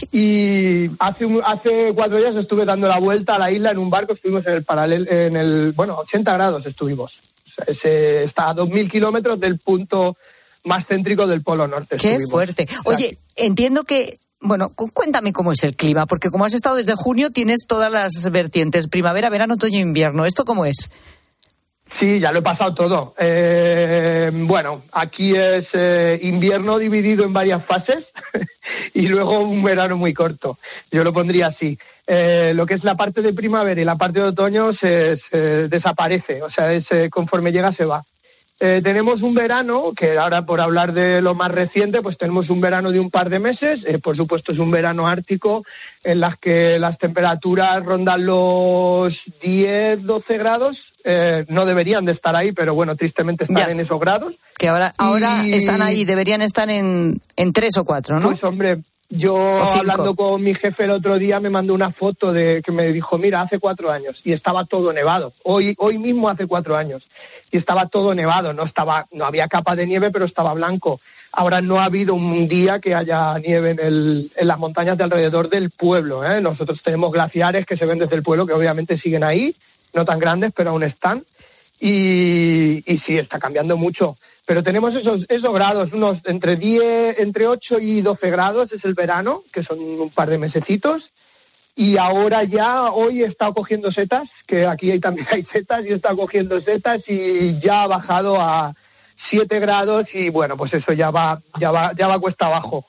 Y hace 4 días estuve dando la vuelta a la isla en un barco, estuvimos en el 80 grados estuvimos. O sea, está a 2.000 kilómetros del punto más céntrico del Polo Norte. ¡Qué fuerte! Oye, entiendo que Bueno, cuéntame cómo es el clima, porque como has estado desde junio tienes todas las vertientes, primavera, verano, otoño, invierno. ¿Esto cómo es? Sí, ya lo he pasado todo. Bueno, aquí es invierno dividido en varias fases y luego un verano muy corto. Yo lo pondría así. Lo que es la parte de primavera y la parte de otoño se desaparece, o sea, conforme llega se va. Tenemos un verano, que ahora por hablar de lo más reciente, pues tenemos un verano de un par de meses, por supuesto es un verano ártico en las que las temperaturas rondan los 10-12 grados, no deberían de estar ahí, pero bueno, tristemente están en esos grados. Que ahora están ahí, deberían estar en 3 o 4, ¿no? Pues hombre, yo hablando con mi jefe el otro día me mandó una foto que me dijo, mira, hace 4 años y estaba todo nevado. Hoy mismo hace 4 años y estaba todo nevado, no había capa de nieve, pero estaba blanco. Ahora no ha habido un día que haya nieve en las montañas de alrededor del pueblo, ¿eh? Nosotros tenemos glaciares que se ven desde el pueblo, que obviamente siguen ahí, no tan grandes, pero aún están. Y sí, está cambiando mucho. Pero tenemos esos grados, unos entre 8 y 12 grados es el verano, que son un par de mesecitos. Y ahora ya, hoy he estado cogiendo setas, que aquí también hay setas, y he estado cogiendo setas y ya ha bajado a 7 grados y bueno, pues eso ya va cuesta abajo.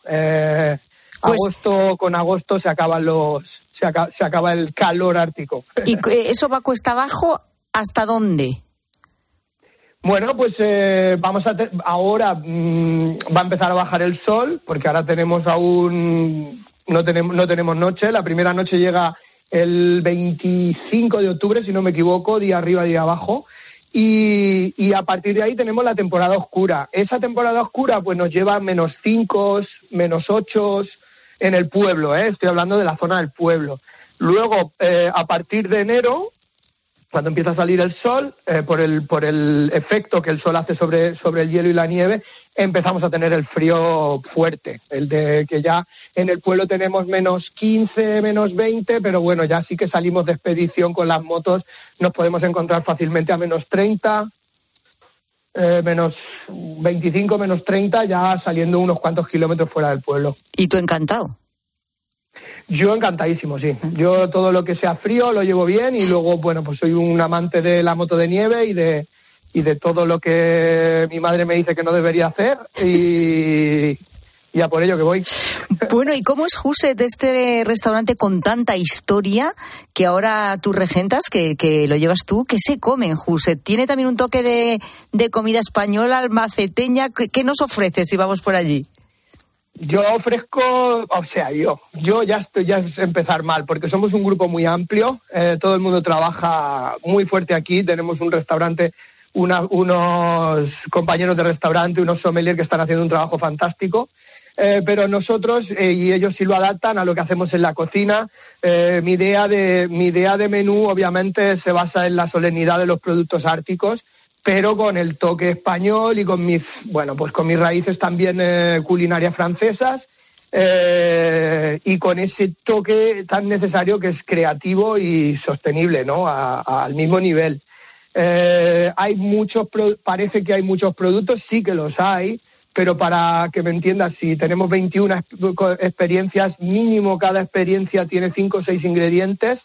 Con agosto se acaba el calor ártico. ¿Y eso va cuesta abajo hasta dónde? Bueno, pues ahora va a empezar a bajar el sol, porque ahora tenemos no tenemos noche. La primera noche llega el 25 de octubre, si no me equivoco, día arriba, día abajo. Y a partir de ahí tenemos la temporada oscura. Esa temporada oscura pues nos lleva a -5, -8 en el pueblo, estoy hablando de la zona del pueblo. Luego, a partir de enero, cuando empieza a salir el sol, por el efecto que el sol hace sobre el hielo y la nieve, empezamos a tener el frío fuerte, el de que ya en el pueblo tenemos -15, -20, pero bueno, ya sí que salimos de expedición con las motos, nos podemos encontrar fácilmente a -30, -25, -30, ya saliendo unos cuantos kilómetros fuera del pueblo. ¿Y tú encantado? Yo encantadísimo, sí. Yo todo lo que sea frío lo llevo bien y luego, bueno, pues soy un amante de la moto de nieve y de todo lo que mi madre me dice que no debería hacer y a por ello que voy. Bueno, ¿y cómo es, José, de este restaurante con tanta historia que ahora tú regentas, que lo llevas tú? ¿Qué se come en José? ¿Tiene también un toque de comida española, almaceteña? ¿Qué nos ofrece si vamos por allí? Yo ofrezco, o sea, yo ya es empezar mal, porque somos un grupo muy amplio, todo el mundo trabaja muy fuerte aquí, tenemos un restaurante, unos compañeros de restaurante, unos sommeliers que están haciendo un trabajo fantástico, pero nosotros, y ellos sí lo adaptan a lo que hacemos en la cocina. Mi idea de menú obviamente se basa en la solemnidad de los productos árticos, pero con el toque español y con mis raíces también culinarias francesas, y con ese toque tan necesario que es creativo y sostenible, ¿no? Al mismo nivel. Parece que hay muchos productos, sí que los hay, pero para que me entiendas, si tenemos 21 experiencias, mínimo cada experiencia tiene 5 o 6 ingredientes.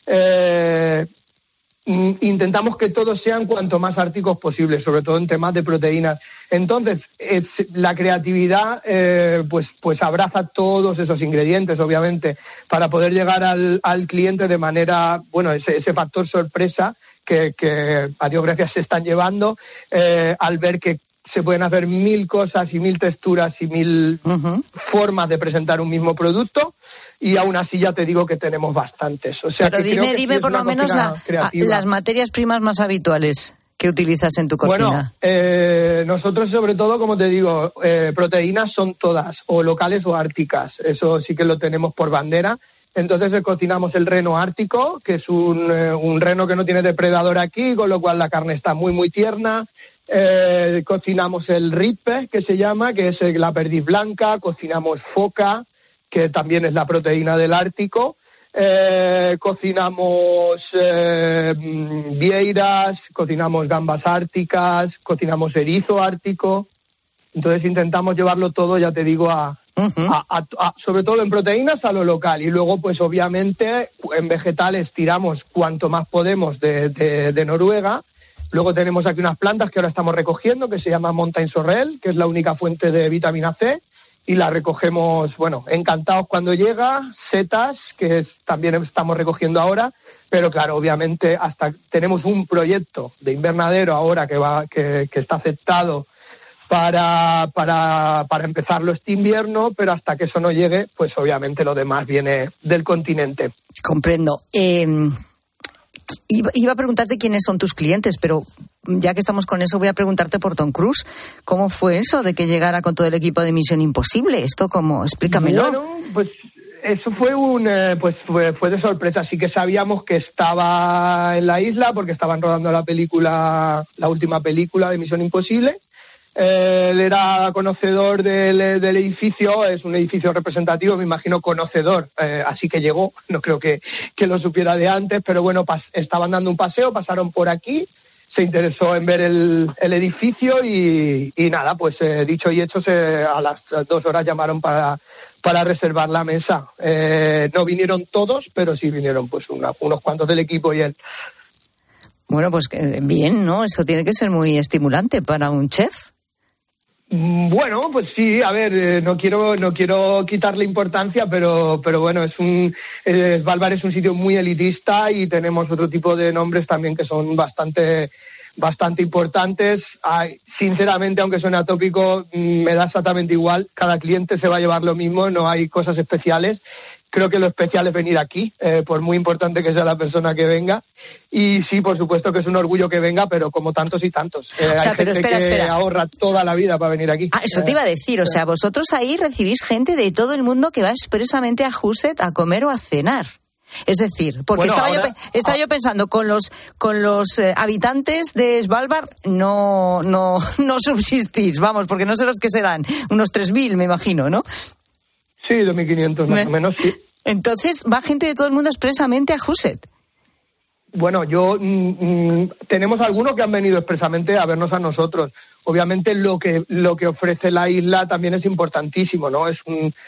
Intentamos que todos sean cuanto más árticos posible, sobre todo en temas de proteínas. Entonces, la creatividad pues abraza todos esos ingredientes, obviamente, para poder llegar al cliente de manera, bueno, ese factor sorpresa que a Dios gracias se están llevando, al ver que se pueden hacer 1000 cosas y 1000 texturas y 1000 formas de presentar un mismo producto. Y aún así ya te digo que tenemos bastantes. O sea, pero dime por lo menos las materias primas más habituales que utilizas en tu cocina. Bueno, nosotros sobre todo, como te digo, proteínas son todas, o locales o árticas. Eso sí que lo tenemos por bandera. Entonces cocinamos el reno ártico, que es un reno que no tiene depredador aquí, con lo cual la carne está muy, muy tierna. Cocinamos el ripe, que se llama, que es la perdiz blanca. Cocinamos foca, que también es la proteína del Ártico. Cocinamos vieiras, cocinamos gambas árticas, cocinamos erizo ártico. Entonces intentamos llevarlo todo, ya te digo, a sobre todo en proteínas, a lo local. Y luego, pues obviamente, en vegetales tiramos cuanto más podemos de Noruega. Luego tenemos aquí unas plantas que ahora estamos recogiendo, que se llama Mountain Sorrel, que es la única fuente de vitamina C. Y la recogemos, bueno, encantados cuando llega. Setas, que también estamos recogiendo ahora. Pero claro, obviamente, hasta tenemos un proyecto de invernadero ahora que está aceptado para empezarlo este invierno, pero hasta que eso no llegue, pues obviamente lo demás viene del continente. Comprendo. Iba a preguntarte quiénes son tus clientes, pero ya que estamos con eso, voy a preguntarte por Tom Cruise. ¿Cómo fue eso de que llegara con todo el equipo de Misión Imposible? ¿Esto cómo? Explícamelo. Bueno, pues eso fue fue de sorpresa. Sí que sabíamos que estaba en la isla porque estaban rodando la última película de Misión Imposible. Él era conocedor del edificio, es un edificio representativo, me imagino conocedor, así que llegó, no creo que lo supiera de antes, pero bueno, estaban dando un paseo, pasaron por aquí, se interesó en ver el edificio y nada, pues dicho y hecho, a las 2 horas llamaron para reservar la mesa. No vinieron todos, pero sí vinieron pues unos cuantos del equipo y él. Bueno, pues bien, ¿no? Eso tiene que ser muy estimulante para un chef. Bueno, pues sí, a ver, no quiero quitarle importancia, pero bueno, Svalbard es un sitio muy elitista y tenemos otro tipo de nombres también que son bastante importantes. Sinceramente, aunque suene atópico, me da exactamente igual. Cada cliente se va a llevar lo mismo, no hay cosas especiales. Creo que lo especial es venir aquí, por muy importante que sea la persona que venga. Y sí, por supuesto que es un orgullo que venga, pero como tantos y tantos. Hay pero gente que ahorra toda la vida para venir aquí. Eso te iba a decir, o sea, vosotros ahí recibís gente de todo el mundo que va expresamente a Huset a comer o a cenar. Es decir, porque estaba yo pensando, con los habitantes de Svalbard no subsistís, vamos, porque no sé los que serán, unos 3.000 me imagino, ¿no? Sí, 2.500 más o menos, sí. Entonces, ¿va gente de todo el mundo expresamente a Huset? Bueno, tenemos algunos que han venido expresamente a vernos a nosotros. Obviamente lo que ofrece la isla también es importantísimo, ¿no? Es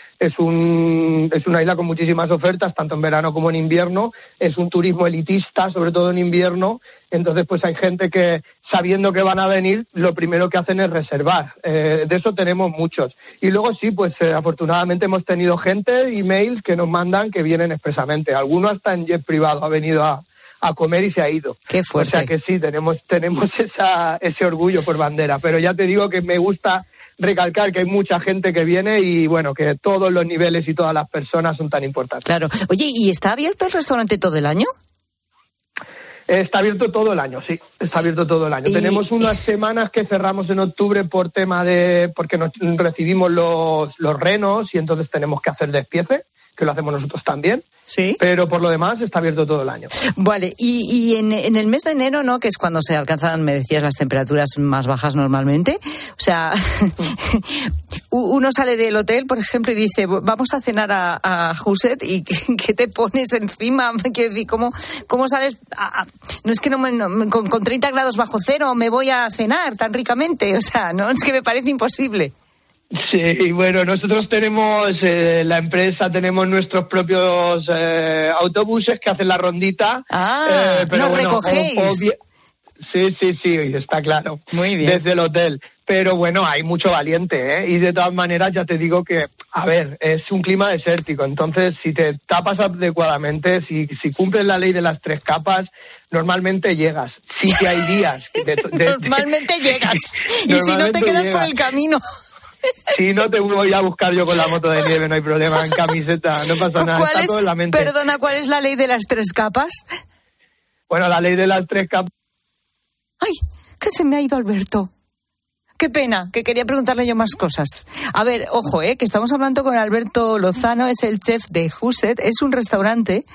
una isla con muchísimas ofertas, tanto en verano como en invierno. Es un turismo elitista, sobre todo en invierno. Entonces, pues hay gente que, sabiendo que van a venir, lo primero que hacen es reservar. De eso tenemos muchos. Y luego sí, pues afortunadamente hemos tenido gente, emails que nos mandan que vienen expresamente. Alguno hasta en jet privado ha venido a comer y se ha ido. Qué fuerte. O sea que sí, tenemos ese orgullo por bandera. Pero ya te digo que me gusta recalcar que hay mucha gente que viene y bueno, que todos los niveles y todas las personas son tan importantes. Claro. Oye, ¿y está abierto el restaurante todo el año? Está abierto todo el año, sí. Está abierto todo el año. Tenemos unas semanas que cerramos en octubre porque recibimos los renos y entonces tenemos que hacer despiece, que lo hacemos nosotros también. Sí. Pero por lo demás está abierto todo el año. Vale, y en el mes de enero, ¿no? Que es cuando se alcanzan, me decías, las temperaturas más bajas normalmente. O sea, uno sale del hotel, por ejemplo, y dice, vamos a cenar a Huset, y ¿qué te pones encima? Quiero decir, ¿cómo sales? No es que con 30 grados bajo cero me voy a cenar tan ricamente. O sea, no, es que me parece imposible. Sí, bueno, nosotros tenemos, la empresa, tenemos nuestros propios autobuses que hacen la rondita. Pero ¿nos recogéis? Sí, está claro. Muy bien. Desde el hotel. Pero bueno, hay mucho valiente, ¿eh? Y de todas maneras ya te digo que, a ver, es un clima desértico. Entonces, si te tapas adecuadamente, si cumples la ley de las 3 capas, normalmente llegas. Sí que hay días. Normalmente llegas. Y si no te quedas por el camino. Si no te voy a buscar yo con la moto de nieve, no hay problema, en camiseta, no pasa nada, está todo en la mente. Perdona, ¿cuál es la ley de las 3 capas? Bueno, la ley de las 3 capas... ¡Ay! Que se me ha ido Alberto. Qué pena, que quería preguntarle yo más cosas. A ver, ojo, que estamos hablando con Alberto Lozano, es el chef de Huset, es un restaurante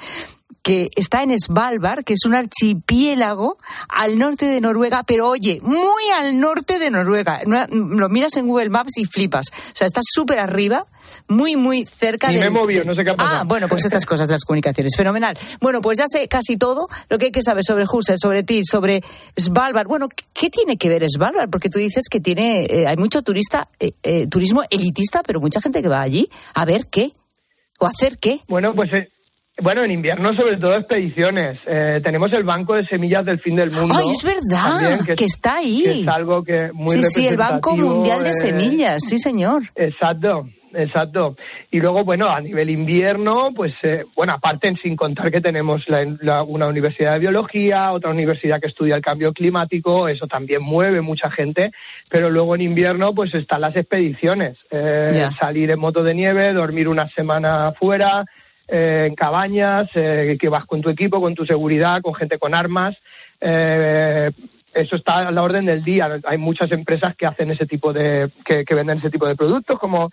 que está en Svalbard, que es un archipiélago al norte de Noruega, pero oye, muy al norte de Noruega. Lo miras en Google Maps y flipas. O sea, está súper arriba, muy, muy cerca de... me movió, no sé qué ha pasado. Bueno, pues estas cosas de las comunicaciones. Fenomenal. Bueno, pues ya sé casi todo lo que hay que saber sobre Husset, sobre ti, sobre Svalbard. Bueno, ¿qué tiene que ver Svalbard? Porque tú dices que hay mucho turismo elitista, pero mucha gente que va allí a ver qué o hacer qué. Bueno, pues... Bueno, en invierno sobre todo expediciones. Tenemos el Banco de Semillas del Fin del Mundo. ¡Ay, es verdad! También, que está ahí. Que es algo que muy representativo. Sí, el Banco Mundial de Semillas, sí señor. Exacto. Y luego, bueno, a nivel invierno, pues, aparte, sin contar que tenemos una universidad de biología, otra universidad que estudia el cambio climático, eso también mueve mucha gente, pero luego en invierno, pues, están las expediciones. Salir en moto de nieve, dormir una semana fuera, en cabañas, que vas con tu equipo, con tu seguridad, con gente con armas. Eso está a la orden del día. Hay muchas empresas que hacen que venden ese tipo de productos, como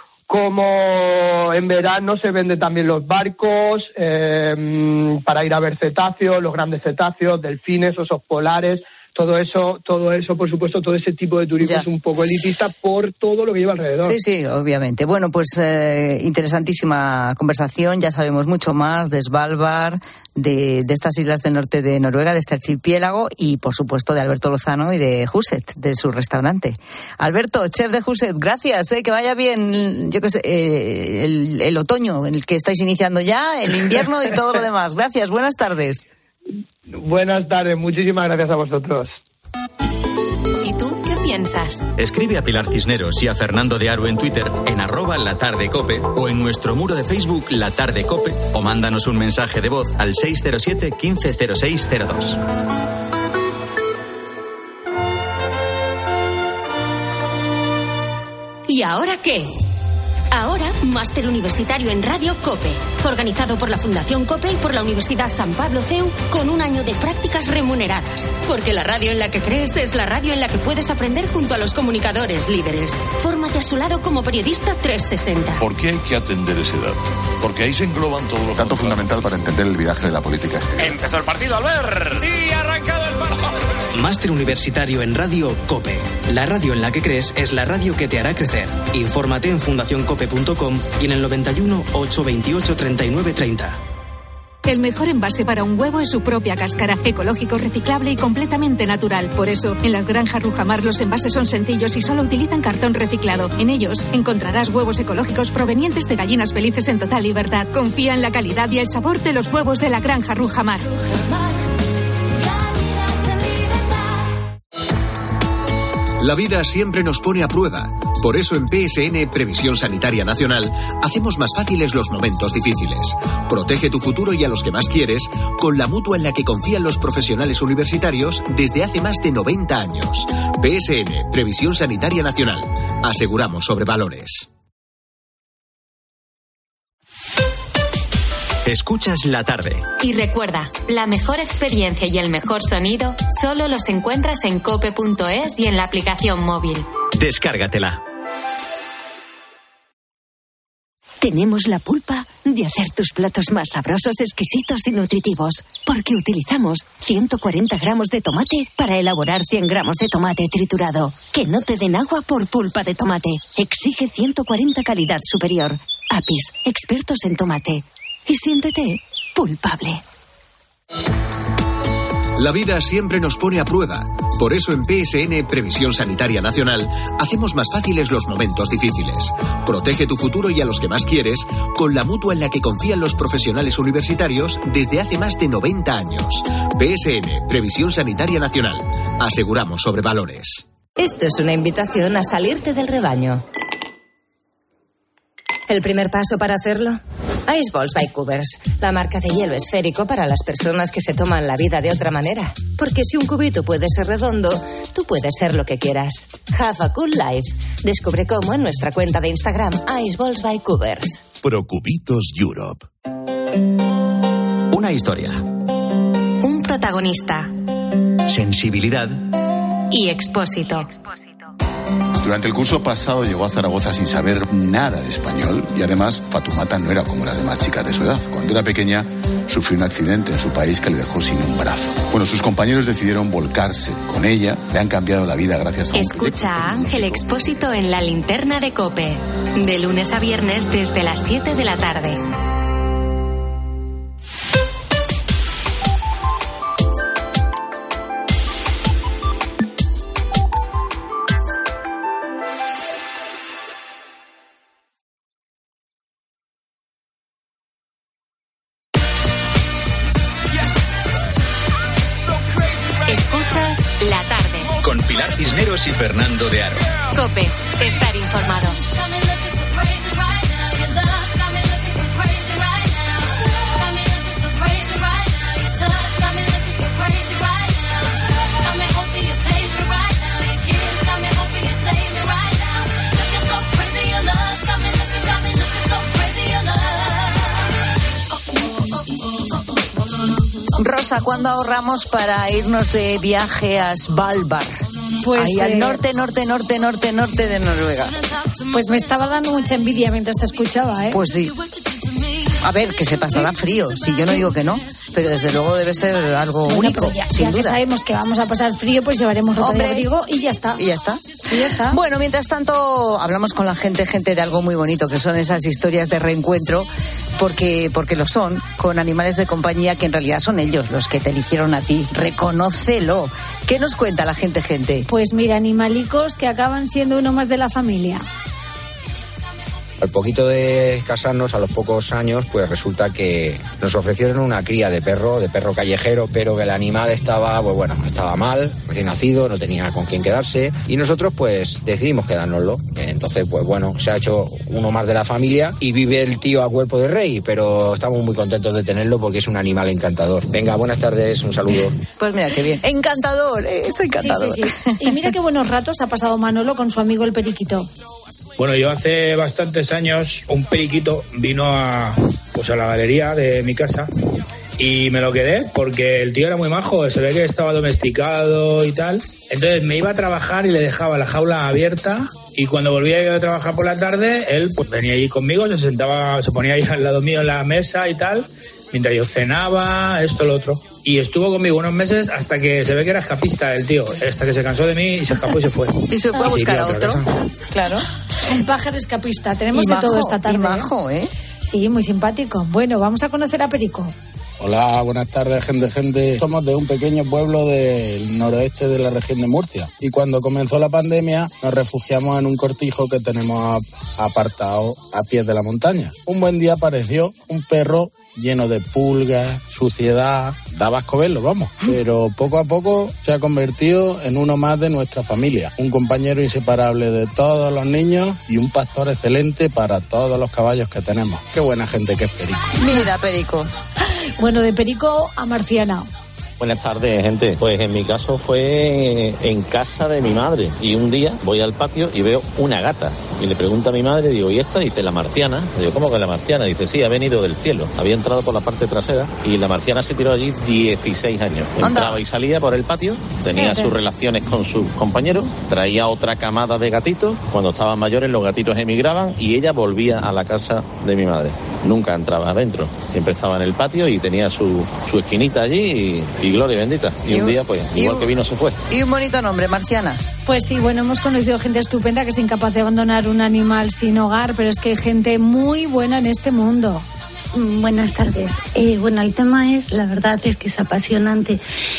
en verano se venden también los barcos para ir a ver cetáceos, los grandes cetáceos, delfines, osos polares. Todo eso, por supuesto, todo ese tipo de turismo es un poco elitista por todo lo que lleva alrededor. Sí, obviamente. Bueno, pues interesantísima conversación. Ya sabemos mucho más de Svalbard, de estas islas del norte de Noruega, de este archipiélago y, por supuesto, de Alberto Lozano y de Husset, de su restaurante. Alberto, chef de Husset, gracias. Que vaya bien, yo qué sé, el otoño en el que estáis iniciando ya, el invierno y todo lo demás. Gracias, buenas tardes. Buenas tardes, muchísimas gracias a vosotros. ¿Y tú qué piensas? Escribe a Pilar Cisneros y a Fernando de Aro en Twitter en @latardecope o en nuestro muro de Facebook La Tarde Cope o mándanos un mensaje de voz al 607 150602. ¿Y ahora qué? Ahora, máster universitario en Radio COPE, organizado por la Fundación COPE y por la Universidad San Pablo CEU, con un año de prácticas remuneradas. Porque la radio en la que crees es la radio en la que puedes aprender junto a los comunicadores líderes. Fórmate a su lado como periodista 360. ¿Por qué hay que atender ese dato? Porque ahí se engloban todos los dato fundamental para entender el viraje de la política exterior. Empezó el partido, Albert. Sí, ha arrancado el partido. Máster universitario en Radio COPE. La radio en la que crees es la radio que te hará crecer. Infórmate en fundacioncope.com y en el 91 828 39 30. El mejor envase para un huevo es su propia cáscara, ecológico, reciclable y completamente natural. Por eso, en las granjas Rujamar los envases son sencillos y solo utilizan cartón reciclado. En ellos encontrarás huevos ecológicos provenientes de gallinas felices en total libertad. Confía en la calidad y el sabor de los huevos de la granja Rujamar. La vida siempre nos pone a prueba. Por eso en PSN, Previsión Sanitaria Nacional, hacemos más fáciles los momentos difíciles. Protege tu futuro y a los que más quieres con la mutua en la que confían los profesionales universitarios desde hace más de 90 años. PSN, Previsión Sanitaria Nacional. Aseguramos sobre valores. Escuchas La Tarde. Y recuerda, la mejor experiencia y el mejor sonido solo los encuentras en cope.es y en la aplicación móvil. Descárgatela. Tenemos la pulpa de hacer tus platos más sabrosos, exquisitos y nutritivos, porque utilizamos 140 gramos de tomate para elaborar 100 gramos de tomate triturado. Que no te den agua por pulpa de tomate. Exige 140 calidad superior. Apis, expertos en tomate. Y siéntete pulpable. La vida siempre nos pone a prueba. Por eso en PSN, Previsión Sanitaria Nacional, hacemos más fáciles los momentos difíciles. Protege tu futuro y a los que más quieres con la mutua en la que confían los profesionales universitarios desde hace más de 90 años. PSN, Previsión Sanitaria Nacional. Aseguramos sobre valores. Esto es una invitación a salirte del rebaño. ¿El primer paso para hacerlo? Ice Balls by Cubers, la marca de hielo esférico para las personas que se toman la vida de otra manera. Porque si un cubito puede ser redondo, tú puedes ser lo que quieras. Have a cool life. Descubre cómo en nuestra cuenta de Instagram, Ice Balls by Cubers. Procubitos Europe. Una historia. Un protagonista. Sensibilidad. Y Expósito. Durante el curso pasado llegó a Zaragoza sin saber nada de español y además Fatumata no era como las demás chicas de su edad. Cuando era pequeña sufrió un accidente en su país que le dejó sin un brazo. Bueno, sus compañeros decidieron volcarse con ella, le han cambiado la vida gracias a un Escucha a Ángel Expósito en La Linterna de COPE, de lunes a viernes desde las 7 de la tarde. Escuchas La Tarde con Pilar Cisneros y Fernando de Aro. COPE, estar informado. Rosa, ¿cuándo ahorramos para irnos de viaje a Svalbard? Pues ahí al norte de Noruega. Pues me estaba dando mucha envidia mientras te escuchaba, ¿eh? Pues sí. A ver, que se pasará frío, si yo no digo que no, pero desde luego debe ser algo único, pero ya sin que duda. sabemos que vamos a pasar frío, pues llevaremos ropa de abrigo y ya está. Y ya está. Bueno, mientras tanto, hablamos con la gente de algo muy bonito, que son esas historias de reencuentro, porque lo son, con animales de compañía que en realidad son ellos los que te eligieron a ti. Reconócelo. ¿Qué nos cuenta la gente? Pues mira, animalicos que acaban siendo uno más de la familia. Al poquito de casarnos, a los pocos años, pues resulta que nos ofrecieron una cría de perro callejero, pero que el animal estaba mal, recién nacido, no tenía con quién quedarse, y nosotros pues decidimos quedárnoslo. Entonces, pues bueno, se ha hecho uno más de la familia y vive el tío a cuerpo de rey, pero estamos muy contentos de tenerlo porque es un animal encantador. Venga, buenas tardes, un saludo. Pues mira, qué bien. Encantador, es encantador. Sí. Y mira qué buenos ratos ha pasado Manolo con su amigo el periquito. Bueno, yo hace bastantes años un periquito vino a la galería de mi casa y me lo quedé porque el tío era muy majo, se ve que estaba domesticado y tal. Entonces me iba a trabajar y le dejaba la jaula abierta y cuando volvía yo a trabajar por la tarde, él pues venía allí conmigo, se ponía ahí al lado mío en la mesa y tal, mientras yo cenaba, esto, lo otro. Y estuvo conmigo unos meses hasta que se ve que era escapista el tío, hasta que se cansó de mí y se escapó y se fue. Y se fue a buscar a otro. Claro. Un pájaro escapista. Tenemos de todo esta tarde. Y majo, ¿eh? Sí, muy simpático. Bueno, vamos a conocer a Perico. Hola, buenas tardes, gente. Somos de un pequeño pueblo del noroeste de la región de Murcia. Y cuando comenzó la pandemia, nos refugiamos en un cortijo que tenemos apartado a pies de la montaña. Un buen día apareció un perro lleno de pulgas, suciedad, daba asco verlo, vamos. Pero poco a poco se ha convertido en uno más de nuestra familia. Un compañero inseparable de todos los niños y un pastor excelente para todos los caballos que tenemos. Qué buena gente que es Perico. Mira, Perico. Bueno, de Perico a Marciana. Buenas tardes, gente. Pues en mi caso fue en casa de mi madre y un día voy al patio y veo una gata y le pregunto a mi madre, digo, ¿y esta? Dice, la marciana. Digo, ¿cómo que la marciana? Dice, sí, ha venido del cielo. Había entrado por la parte trasera y la marciana se tiró allí 16 años. Entraba y salía por el patio, tenía sus relaciones con sus compañeros, traía otra camada de gatitos. Cuando estaban mayores los gatitos emigraban y ella volvía a la casa de mi madre. Nunca entraba adentro, siempre estaba en el patio y tenía su esquinita allí y gloria bendita. Y un día, pues, igual que vino, se fue. Y un bonito nombre, Marciana. Pues sí, bueno, hemos conocido gente estupenda que es incapaz de abandonar un animal sin hogar, pero es que hay gente muy buena en este mundo. Buenas tardes. Bueno, el tema es, la verdad es que es apasionante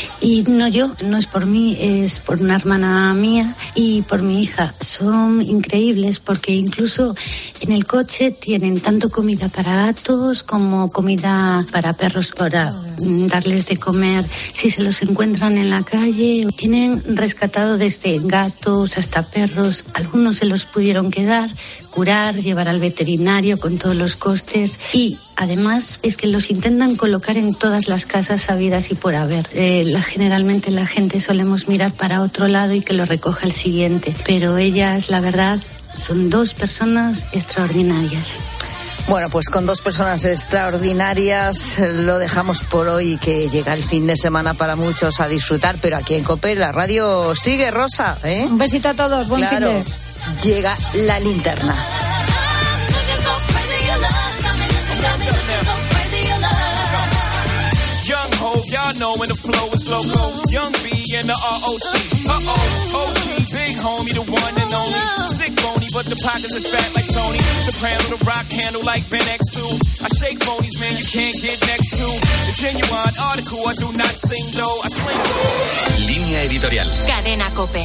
y no es por mí, es por una hermana mía y por mi hija. Son increíbles porque incluso en el coche tienen tanto comida para gatos como comida para perros para darles de comer si se los encuentran en la calle. Tienen rescatado desde gatos hasta perros. Algunos se los pudieron quedar, curar, llevar al veterinario con todos los costes y además es que los intentan colocar en todas las casas habidas y por haber. Generalmente la gente solemos mirar para otro lado y que lo recoja el siguiente, pero ellas, la verdad, son dos personas extraordinarias. Bueno, pues con dos personas extraordinarias lo dejamos por hoy, que llega el fin de semana para muchos a disfrutar, pero aquí en COPE la radio sigue, Rosa, ¿eh? Un besito a todos, buen fin de... Llega la linterna. Y'all know when the flow is loco. Young B and the ROC. OG, big homie, the one and only. Stick bony, but the pockets are fat like Tony. Soprano, the rock handle like Ben X2. I shake phonies, man, you can't get next to. The genuine article, I do not sing though. I sling. Línea editorial. Cadena COPE.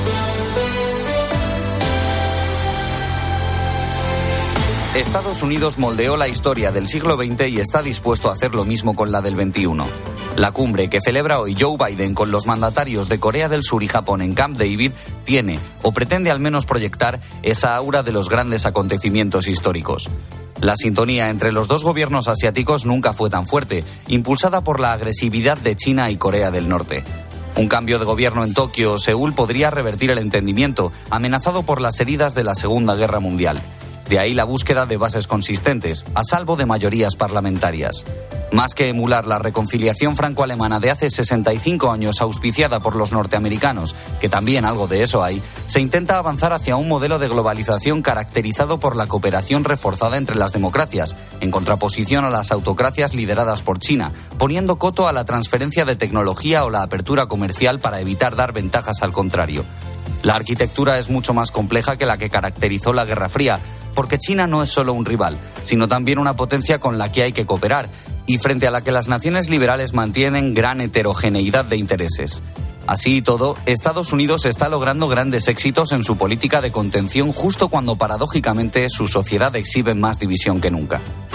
Estados Unidos moldeó la historia del siglo XX y está dispuesto a hacer lo mismo con la del XXI. La cumbre que celebra hoy Joe Biden con los mandatarios de Corea del Sur y Japón en Camp David tiene, o pretende al menos proyectar, esa aura de los grandes acontecimientos históricos. La sintonía entre los dos gobiernos asiáticos nunca fue tan fuerte, impulsada por la agresividad de China y Corea del Norte. Un cambio de gobierno en Tokio o Seúl podría revertir el entendimiento, amenazado por las heridas de la Segunda Guerra Mundial. De ahí la búsqueda de bases consistentes, a salvo de mayorías parlamentarias. Más que emular la reconciliación franco-alemana de hace 65 años auspiciada por los norteamericanos, que también algo de eso hay, se intenta avanzar hacia un modelo de globalización caracterizado por la cooperación reforzada entre las democracias, en contraposición a las autocracias lideradas por China, poniendo coto a la transferencia de tecnología o la apertura comercial para evitar dar ventajas al contrario. La arquitectura es mucho más compleja que la que caracterizó la Guerra Fría, porque China no es solo un rival, sino también una potencia con la que hay que cooperar, y frente a la que las naciones liberales mantienen gran heterogeneidad de intereses. Así y todo, Estados Unidos está logrando grandes éxitos en su política de contención justo cuando paradójicamente su sociedad exhibe más división que nunca.